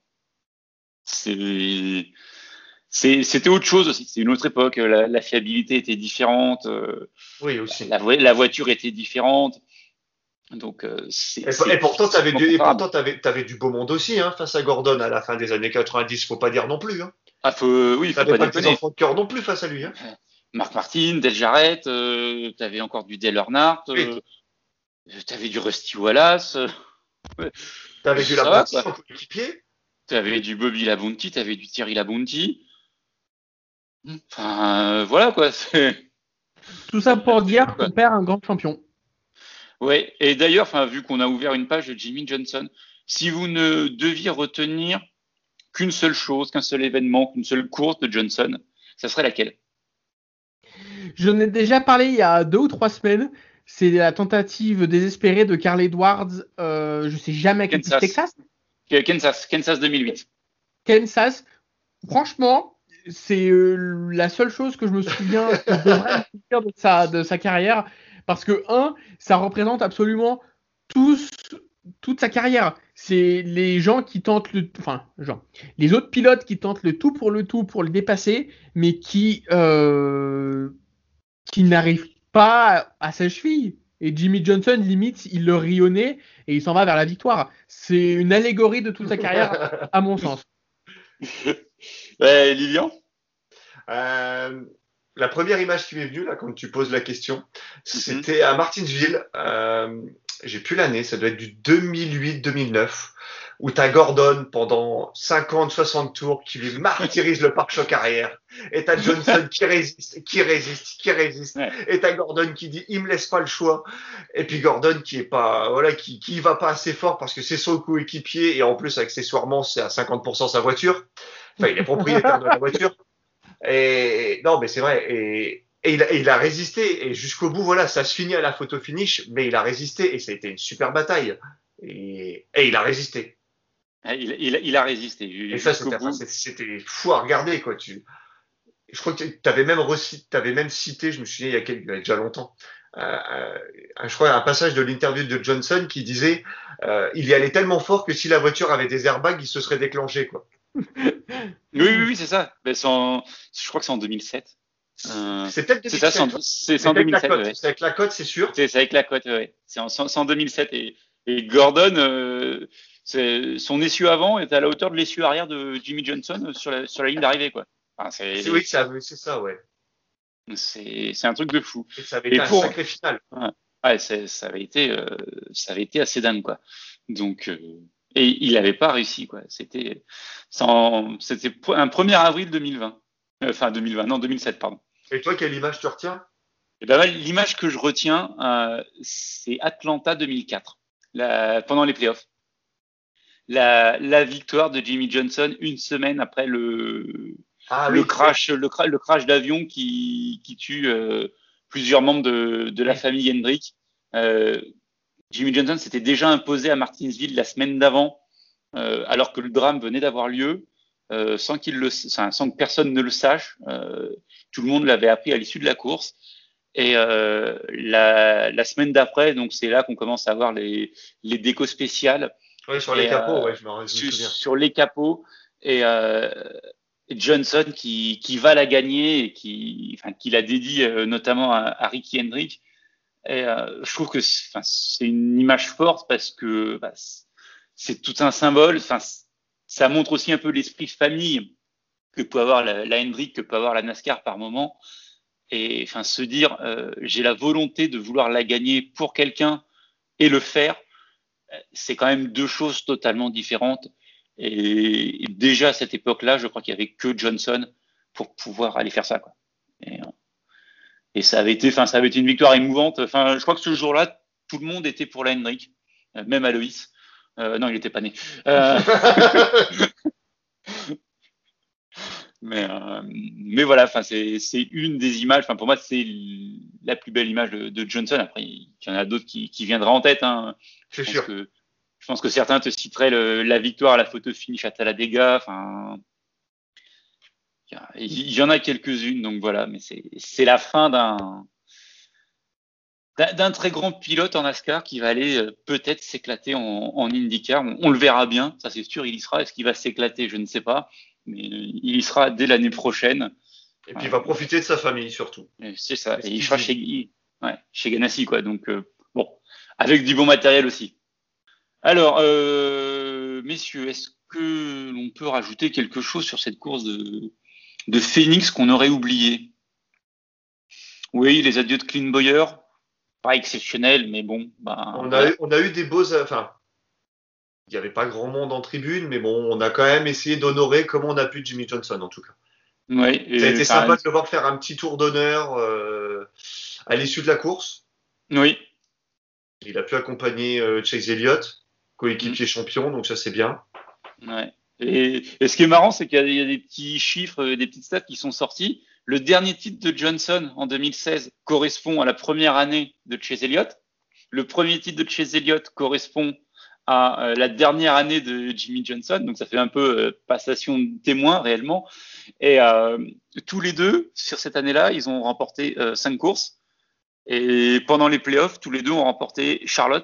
C'est, c'est, c'était autre chose aussi. C'est une autre époque. La, la fiabilité était différente. euh, Oui, aussi. la, vo- la voiture était différente. Donc, euh, c'est, Et, c'est et pourtant, t'avais du, et difficilement pourtant, t'avais, t'avais du beau monde aussi, hein, face à Gordon à la fin des années quatre-vingt-dix, faut pas dire non plus, hein. Ah, faut, oui, faut T'avais pas pas que des déconner. enfants de cœur non plus face à lui, hein. Marc Martin, Dale Jarrett, euh, t'avais encore du Dale Earnhardt, euh, t'avais du Rusty Wallace, euh, T'avais du Ça Labonte va, quoi. en coéquipier. t'avais du Bobby Labonte, t'avais du Thierry Labonte. Enfin, euh, voilà quoi. c'est- Tout ça pour dire qu'on perd un grand champion. Ouais. Et d'ailleurs, enfin, vu qu'on a ouvert une page de Jimmy Johnson, si vous ne deviez retenir qu'une seule chose, qu'un seul événement, qu'une seule course de Johnson, ça serait laquelle? J'en ai déjà parlé il y a deux ou trois semaines. C'est la tentative désespérée de Carl Edwards, euh, je sais jamais à quelle piste, Kansas. Texas, Kansas, Kansas deux mille huit. Kansas. Franchement, c'est euh, la seule chose que je me souviens que je devrais me souvenir de sa, de sa carrière. Parce que, un, ça représente absolument tout ce toute sa carrière. C'est les gens qui tentent le, enfin, genre, les autres pilotes qui tentent le tout pour le tout pour le dépasser, mais qui, euh, qui n'arrivent pas à sa cheville. Et Jimmy Johnson, limite, il le rit au nez et il s'en va vers la victoire. C'est une allégorie de toute sa carrière, à mon sens. Ouais, Lilian? Euh, la première image qui m'est venue là quand tu poses la question, c'était à Martinsville. Euh, j'ai plus l'année, ça doit être du deux mille huit deux mille neuf, où t'as Gordon pendant cinquante soixante tours qui lui martyrise le pare-choc arrière, et t'as Johnson qui résiste, qui résiste, qui résiste, Ouais. et t'as Gordon qui dit il me laisse pas le choix, et puis Gordon qui est pas, voilà, qui qui va pas assez fort parce que c'est son coéquipier et en plus accessoirement c'est à cinquante pour cent sa voiture. Enfin, il est propriétaire de la voiture. Et non, mais c'est vrai. Et, et, il a, et il a résisté. Et jusqu'au bout, voilà, ça se finit à la photo finish, mais il a résisté. Et ça a été une super bataille. Et, et il a résisté. Il, il, il a résisté. Et ça, c'était, enfin, c'était fou à regarder, quoi. Tu, je crois que tu avais même, t'avais même cité, je me souviens, il y a, quelques, il y a déjà longtemps, euh, euh, je crois, un passage de l'interview de Johnson qui disait euh, il y allait tellement fort que si la voiture avait des airbags, il se serait déclenché, quoi. Oui, oui, oui, c'est ça. Ben, c'est en, je crois que c'est en deux mille sept. Euh, c'est peut-être deux mille sept. C'est ça, c'est, c'est en deux mille sept. Ouais. C'est avec la cote, c'est sûr. C'est, c'est avec la cote, ouais. C'est en, c'est en deux mille sept. Et, et Gordon, euh, c'est, son essieu avant est à la hauteur de l'essieu arrière de Jimmy Johnson sur la, sur la ligne d'arrivée, quoi. Enfin, c'est, c'est, oui, ça, c'est ça, ouais. C'est, c'est un truc de fou. Et ça avait été et un pour, sacré final. Ouais, ouais c'est, ça avait été, euh, ça avait été assez dingue, quoi. Donc, euh, et il n'avait pas réussi, quoi. C'était, en, c'était un premier avril deux mille vingt. Euh, enfin, deux mille vingt, non, deux mille sept, pardon. Et toi, quelle image tu retiens? Et ben, l'image que je retiens, euh, c'est Atlanta deux mille quatre, la, pendant les playoffs. La, la victoire de Jimmy Johnson une semaine après le, ah, le, oui, crash, oui. Le, cra- le crash d'avion qui, qui tue euh, plusieurs membres de, de la oui. famille Hendrick. Euh, Jimmy Johnson s'était déjà imposé à Martinsville la semaine d'avant, euh, alors que le drame venait d'avoir lieu, euh, sans, qu'il le, sans, sans que personne ne le sache. Euh, tout le monde l'avait appris à l'issue de la course. Et euh, la, la semaine d'après, donc c'est là qu'on commence à avoir les, les décos spéciales. Oui, sur les et, capots, euh, ouais, je me sur, souviens. Sur les capots. Et, euh, et Johnson qui, qui va la gagner et qui, enfin, qui la dédie euh, notamment à, à Ricky Hendrick. Et euh, je trouve que c'est, enfin, c'est une image forte parce que bah, c'est tout un symbole. Enfin, ça montre aussi un peu l'esprit famille que peut avoir la, la Hendrick, que peut avoir la NASCAR par moment. Et enfin, se dire, euh, j'ai la volonté de vouloir la gagner pour quelqu'un et le faire, c'est quand même deux choses totalement différentes. Et, et déjà à cette époque-là, je crois qu'il n'y avait que Johnson pour pouvoir aller faire ça, quoi. Et, Et ça avait été, enfin, ça avait été une victoire émouvante. Enfin, je crois que ce jour-là, tout le monde était pour la Hendrick, euh, même Aloïs. Euh, non, il n'était pas né. Euh... mais, euh, mais voilà, enfin, c'est, c'est une des images. Enfin, pour moi, c'est la plus belle image de, de Johnson. Après, il y en a d'autres qui, qui viendraient en tête. Hein. C'est je sûr. Pense que, je pense que certains te citeraient le, la victoire à la photo finish à Talladega. Enfin. Il y en a quelques-unes, donc voilà, mais c'est, c'est la fin d'un, d'un, d'un très grand pilote en NASCAR qui va aller euh, peut-être s'éclater en, en IndyCar. On, on le verra bien, ça c'est sûr, il y sera. Est-ce qu'il va s'éclater? Je ne sais pas, mais il y sera dès l'année prochaine. Et puis il va profiter de sa famille surtout. C'est ça, et il sera chez, ouais, chez Ganassi, quoi. Donc euh, bon, avec du bon matériel aussi. Alors, euh, messieurs, est-ce que l'on peut rajouter quelque chose sur cette course de de Phoenix qu'on aurait oublié? Oui, les adieux de Clint Bowyer, pas exceptionnel, mais bon. Ben, on, voilà. a eu, on a eu des beaux. Enfin, il n'y avait pas grand monde en tribune, mais bon, on a quand même essayé d'honorer comme on a pu Jimmy Johnson en tout cas. Oui, ça a été sympa de le voir faire un petit tour d'honneur euh, à l'issue de la course. Oui. Il a pu accompagner euh, Chase Elliott, coéquipier mmh. champion, donc ça c'est bien. Ouais. Et, et ce qui est marrant, c'est qu'il y a, il y a des petits chiffres, des petites stats qui sont sortis. Le dernier titre de Johnson en deux mille seize correspond à la première année de Chase Elliott. Le premier titre de Chase Elliott correspond à euh, la dernière année de Jimmy Johnson. Donc ça fait un peu euh, passation de témoin réellement. Et euh, tous les deux, sur cette année-là, ils ont remporté euh, cinq courses. Et pendant les playoffs, tous les deux ont remporté Charlotte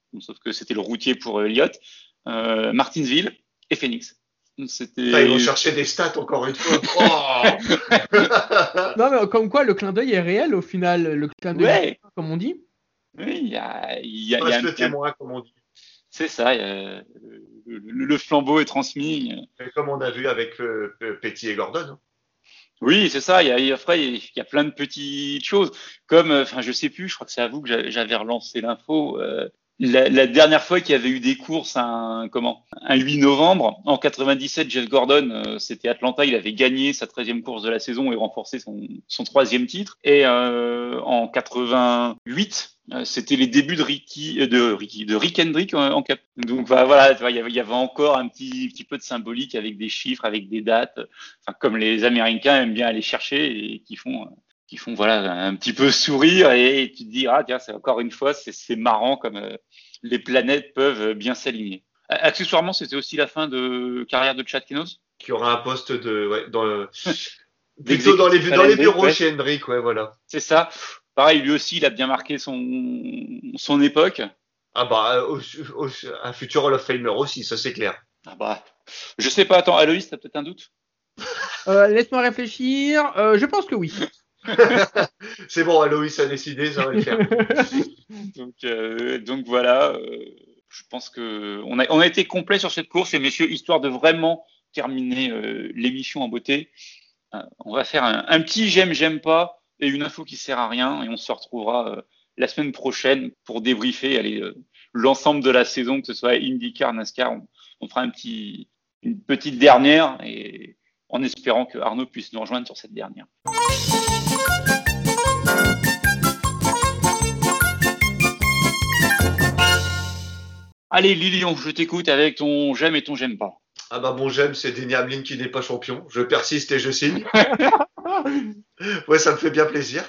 sauf que c'était le routier pour Elliott, euh, Martinsville et Phoenix. C'était... Ah, ils vont chercher des stats encore une fois. Oh Non, mais comme quoi, le clin d'œil est réel au final. Le clin d'œil, Ouais. comme on dit. Oui, il y a, il y a, il y Passe a le un- témoin, comme on dit. c'est ça, il y a- le, le- le flambeau est transmis. Et comme on a vu avec euh, Petty et Gordon. hein. Oui, c'est ça. Il y a, il y a, après, il y a plein de petites choses. Comme, euh, enfin, je sais plus, je crois que c'est à vous que j'a- j'avais relancé l'info. euh, la, la dernière fois qu'il y avait eu des courses, un, comment, un huit novembre, en quatre-vingt-dix-sept, Jeff Gordon, euh, c'était Atlanta, il avait gagné sa treizième course de la saison et renforcé son, son troisième titre. Et euh, en quatre-vingt-huit, euh, c'était les débuts de Ricky, euh, de Ricky, de Rick Hendrick en, en cap. Donc bah, voilà, tu vois, il y avait, il y avait encore un petit, petit peu de symbolique avec des chiffres, avec des dates, enfin, comme les Américains aiment bien aller chercher et qui font. euh, qui font voilà un petit peu sourire et tu te dis ah tiens c'est encore une fois c'est c'est marrant comme euh, les planètes peuvent bien s'aligner. A- Accessoirement c'était aussi la fin de carrière de Chad Kenoz. Qui aura un poste de. Ouais, dans le... Plutôt dans les, D'exécutif dans les à bureaux ouais. chez Hendrick, ouais, voilà. C'est ça. Pareil lui aussi il a bien marqué son son époque. Ah bah, au- au- un futur Hall of Famer aussi, ça c'est clair. Ah bah je sais pas attends Aloïs t'as peut-être un doute. Euh, laisse-moi réfléchir. Euh, je pense que oui. C'est bon, Aloïs a décidé, ça va le faire. Donc euh, donc voilà euh, je pense que on a on a été complet sur cette course et messieurs histoire de vraiment terminer euh, l'émission en beauté. Euh, on va faire un, un petit j'aime, j'aime pas et une info qui sert à rien et on se retrouvera euh, la semaine prochaine pour débriefer allez, euh, l'ensemble de la saison, que ce soit IndyCar, NASCAR. On, on fera un petit, une petite dernière et en espérant que Arnaud puisse nous rejoindre sur cette dernière. Allez Lilian, je t'écoute avec ton j'aime et ton j'aime pas. Ah bah, bon, j'aime, c'est Denny Hamlin qui n'est pas champion. Je persiste et je signe. Ouais, ça me fait bien plaisir.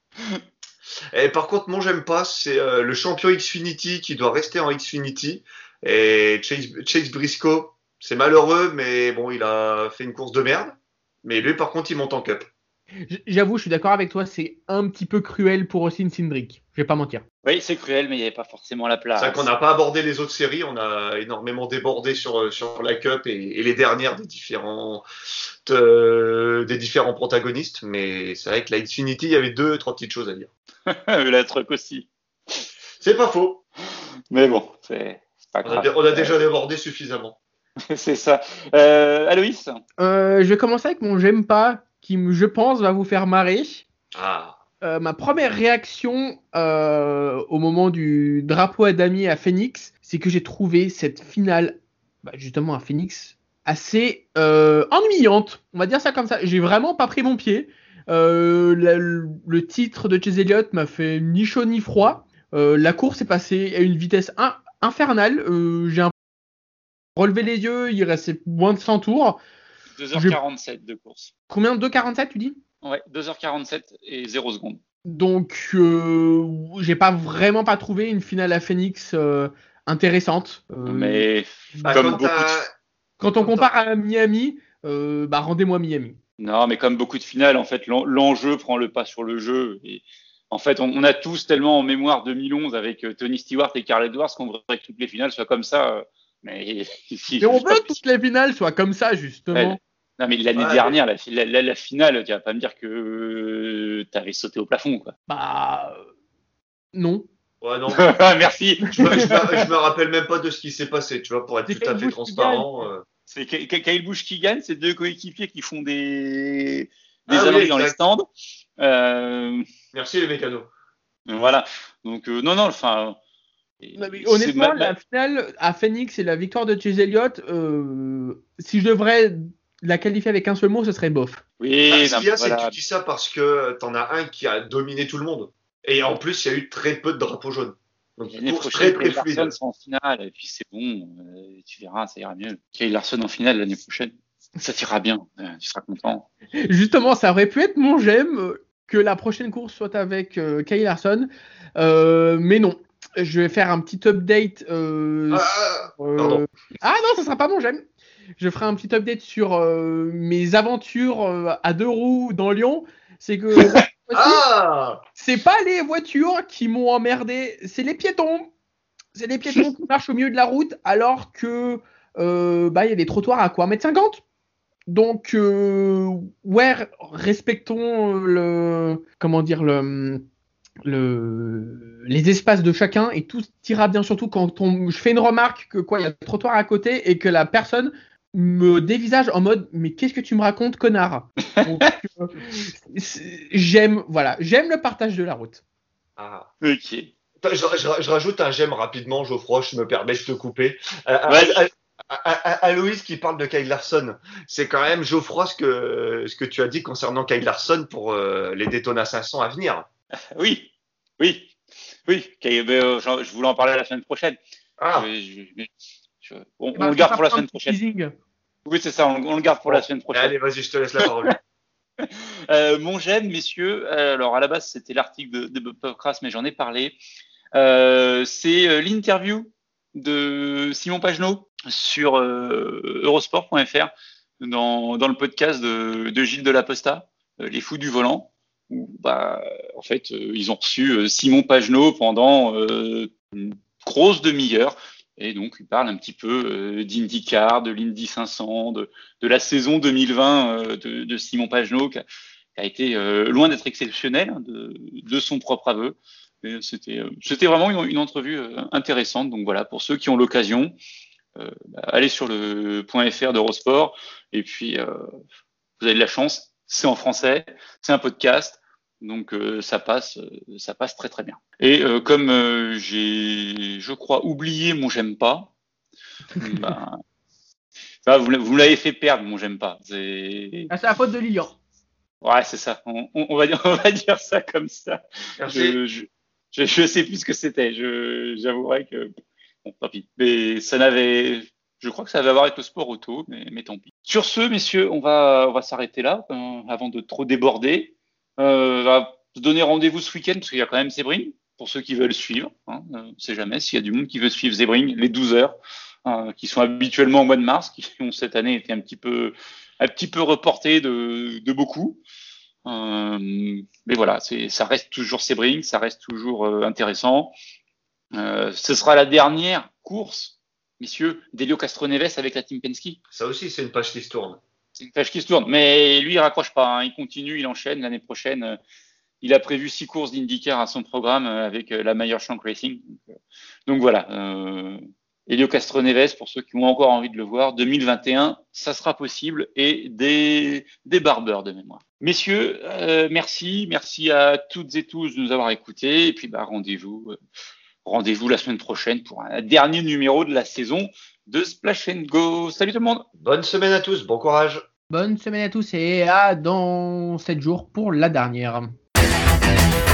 Et par contre, mon j'aime pas, c'est euh, le champion Xfinity qui doit rester en Xfinity. Et Chase, Chase Briscoe, c'est malheureux, mais bon, il a fait une course de merde. Mais lui, par contre, il monte en cup. J- J'avoue, je suis d'accord avec toi, c'est un petit peu cruel pour Austin Cindric. Je vais pas mentir. Oui, c'est cruel, mais il n'y avait pas forcément la place. C'est vrai qu'on n'a pas abordé les autres séries, on a énormément débordé sur, sur la Cup et, et les dernières des différents, euh, des différents protagonistes, mais c'est vrai que la Xfinity, il y avait deux, trois petites choses à dire. La truc aussi. C'est pas faux, Mais bon, c'est c'est pas on a, grave. on a déjà débordé suffisamment. C'est ça. Euh, Aloïs, Euh, je vais commencer avec mon j'aime pas, qui, me- je pense, va vous faire marrer. Ah, Euh, ma première réaction euh, au moment du drapeau à damier à Phoenix, c'est que j'ai trouvé cette finale, bah, justement à Phoenix, assez euh, ennuyante. On va dire ça comme ça. J'ai vraiment pas pris mon pied. Euh, la- le titre de Chase Elliott m'a fait ni chaud ni froid. Euh, la course est passée à une vitesse in- infernale. Euh, j'ai un... relevé les yeux, il restait moins de cent tours. deux heures quarante-sept de course. Combien de deux quarante-sept tu dis? Ouais, deux heures quarante-sept et zéro secondes. Donc, euh, j'ai pas vraiment pas trouvé une finale à Phoenix euh, intéressante. Euh, Mais bah, comme quand beaucoup t'as- de... quand on quand compare à Miami, euh, bah rendez-moi Miami. Non, mais comme beaucoup de finales, en fait, l'en- l'enjeu prend le pas sur le jeu. Et en fait, on, on a tous tellement en mémoire deux mille onze avec euh, Tony Stewart et Carl Edwards qu'on voudrait que toutes les finales soient comme ça. euh, Mais, Et on veut que toutes les finales soient comme ça, justement. Ouais. Non, mais l'année Ouais, dernière, la, la, la, la finale, tu vas pas me dire que euh, t'avais sauté au plafond, quoi. Bah, euh, non. ouais, non. Merci. Je me, je, me, je me rappelle même pas de ce qui s'est passé, tu vois, pour être C'est tout à Kyle fait Busch qui transparent. euh. C'est Ky- Ky- Kyle Busch qui gagne, c'est deux coéquipiers qui font des, des Ah oui, âneries dans les exact. stands. Euh, Merci les mécanos. voilà. Donc, euh, non, non, enfin. Non, mais c'est honnêtement, ma- ma- la finale à Phoenix et la victoire de Chase Elliott, euh, si je devrais la qualifier avec un seul mot, ce serait bof. Oui, Ah, ce non, qu'il y a, c'est voilà. que tu dis ça parce que t'en as un qui a dominé tout le monde. Et en plus, il y a eu très peu de drapeaux jaunes. Donc, L'année course très prochaine, très Kyle fluide. Larson sera en finale, et puis c'est bon, euh, tu verras, ça ira mieux. Kyle Larson en finale l'année prochaine, ça t'ira bien, euh, tu seras content. Justement, ça aurait pu être mon j'aime euh, que la prochaine course soit avec euh, Kyle Larson. Euh, mais non. Je vais faire un petit update. Euh, Ah, sur, euh, pardon. Ah non, ça sera pas mon j'aime. Je ferai un petit update sur euh, mes aventures euh, à deux roues dans Lyon. C'est que cette fois-ci, ah c'est pas les voitures qui m'ont emmerdé, c'est les piétons. c'est des piétons qui marchent au milieu de la route alors que euh, bah il y a des trottoirs à quoi, un mètre cinquante. Donc euh, ouais, respectons le comment dire le le les espaces de chacun et tout ira bien, surtout quand on je fais une remarque que quoi il y a un trottoir à côté et que la personne me dévisage en mode mais qu'est-ce que tu me racontes, connard. Donc, euh, j'aime voilà j'aime le partage de la route. Ah. Ok. Je, je, je rajoute un j'aime rapidement, Geoffroy, je me permets de te couper. Euh, Ouais. à, à, à, à Aloïs qui parle de Kyle Larson, c'est quand même, Geoffroy, ce que, ce que tu as dit concernant Kyle Larson pour euh, les Daytona cinq cents à venir. Oui, oui, oui. Okay, ben, euh, je, je voulais en parler la semaine prochaine. Ah. Je, je, je, on, Bah, on le garde pour la semaine prochaine. Teasing. Oui, c'est ça, on, on le garde pour Bon. la semaine prochaine. Allez, vas-y, je te laisse la parole. euh, mon j'aime, messieurs, euh, alors à la base, c'était l'article de, de Bob Pockrass, mais j'en ai parlé. Euh, c'est euh, l'interview de Simon Pagenaud sur euh, eurosport point f r dans, dans le podcast de, de Gilles Delaposta, euh, Les Fous du Volant, où bah, en fait, euh, ils ont reçu euh, Simon Pagenaud pendant euh, une grosse demi-heure. Et donc, il parle un petit peu euh, d'IndyCar, de l'Indy cinq cents, de, de la saison deux mille vingt euh, de, de Simon Pagenaud, qui a, qui a été euh, loin d'être exceptionnel, hein, de, de son propre aveu. Et c'était, euh, c'était vraiment une, une entrevue euh, intéressante. Donc voilà, pour ceux qui ont l'occasion, euh, bah, allez sur le .fr d'Eurosport. Et puis, euh, vous avez de la chance, c'est en français, c'est un podcast. Donc euh, ça passe, euh, ça passe très très bien. Et euh, comme euh, j'ai, je crois, oublié mon j'aime pas, ben, ça, vous, vous l'avez fait perdre mon j'aime pas. C'est, Ah, c'est la faute de Lilian. ouais, c'est ça. On, on, on va dire, on va dire ça comme ça. Merci. Je, je, je, je sais plus ce que c'était. Je, j'avouerai que bon, tant pis. Mais ça n'avait, je crois que ça avait à voir avec le sport auto, mais, mais tant pis. Sur ce, messieurs, on va, on va s'arrêter là euh, avant de trop déborder. Euh, on va se donner rendez-vous ce week-end parce qu'il y a quand même Sebring pour ceux qui veulent suivre. Hein, euh, on sait jamais s'il y a du monde qui veut suivre Sebring, les douze heures euh, qui sont habituellement au mois de mars, qui ont cette année été un petit peu, un petit peu reportées de, de beaucoup. Euh, mais voilà, c'est, ça reste toujours Sebring, ça reste toujours euh, intéressant. Euh, ce sera la dernière course, messieurs, d'Helio Castroneves avec la Team Penske. Ça aussi, c'est une page qui se tourne. C'est une page qui se tourne, mais lui il raccroche pas, hein. Il continue, il enchaîne l'année prochaine. Euh, il a prévu six courses d'IndyCar à son programme euh, avec euh, la Meyer Shank Racing. Donc, euh, donc voilà, euh, Helio Castroneves pour ceux qui ont encore envie de le voir, deux mille vingt et un, ça sera possible et des des barbeurs de mémoire. Messieurs, euh, merci, merci à toutes et tous de nous avoir écoutés et puis bah rendez-vous, euh, rendez-vous la semaine prochaine pour un dernier numéro de la saison de Splash and Go. Salut tout le monde. Bonne semaine à tous, bon courage. Bonne semaine à tous et à dans sept jours pour la dernière.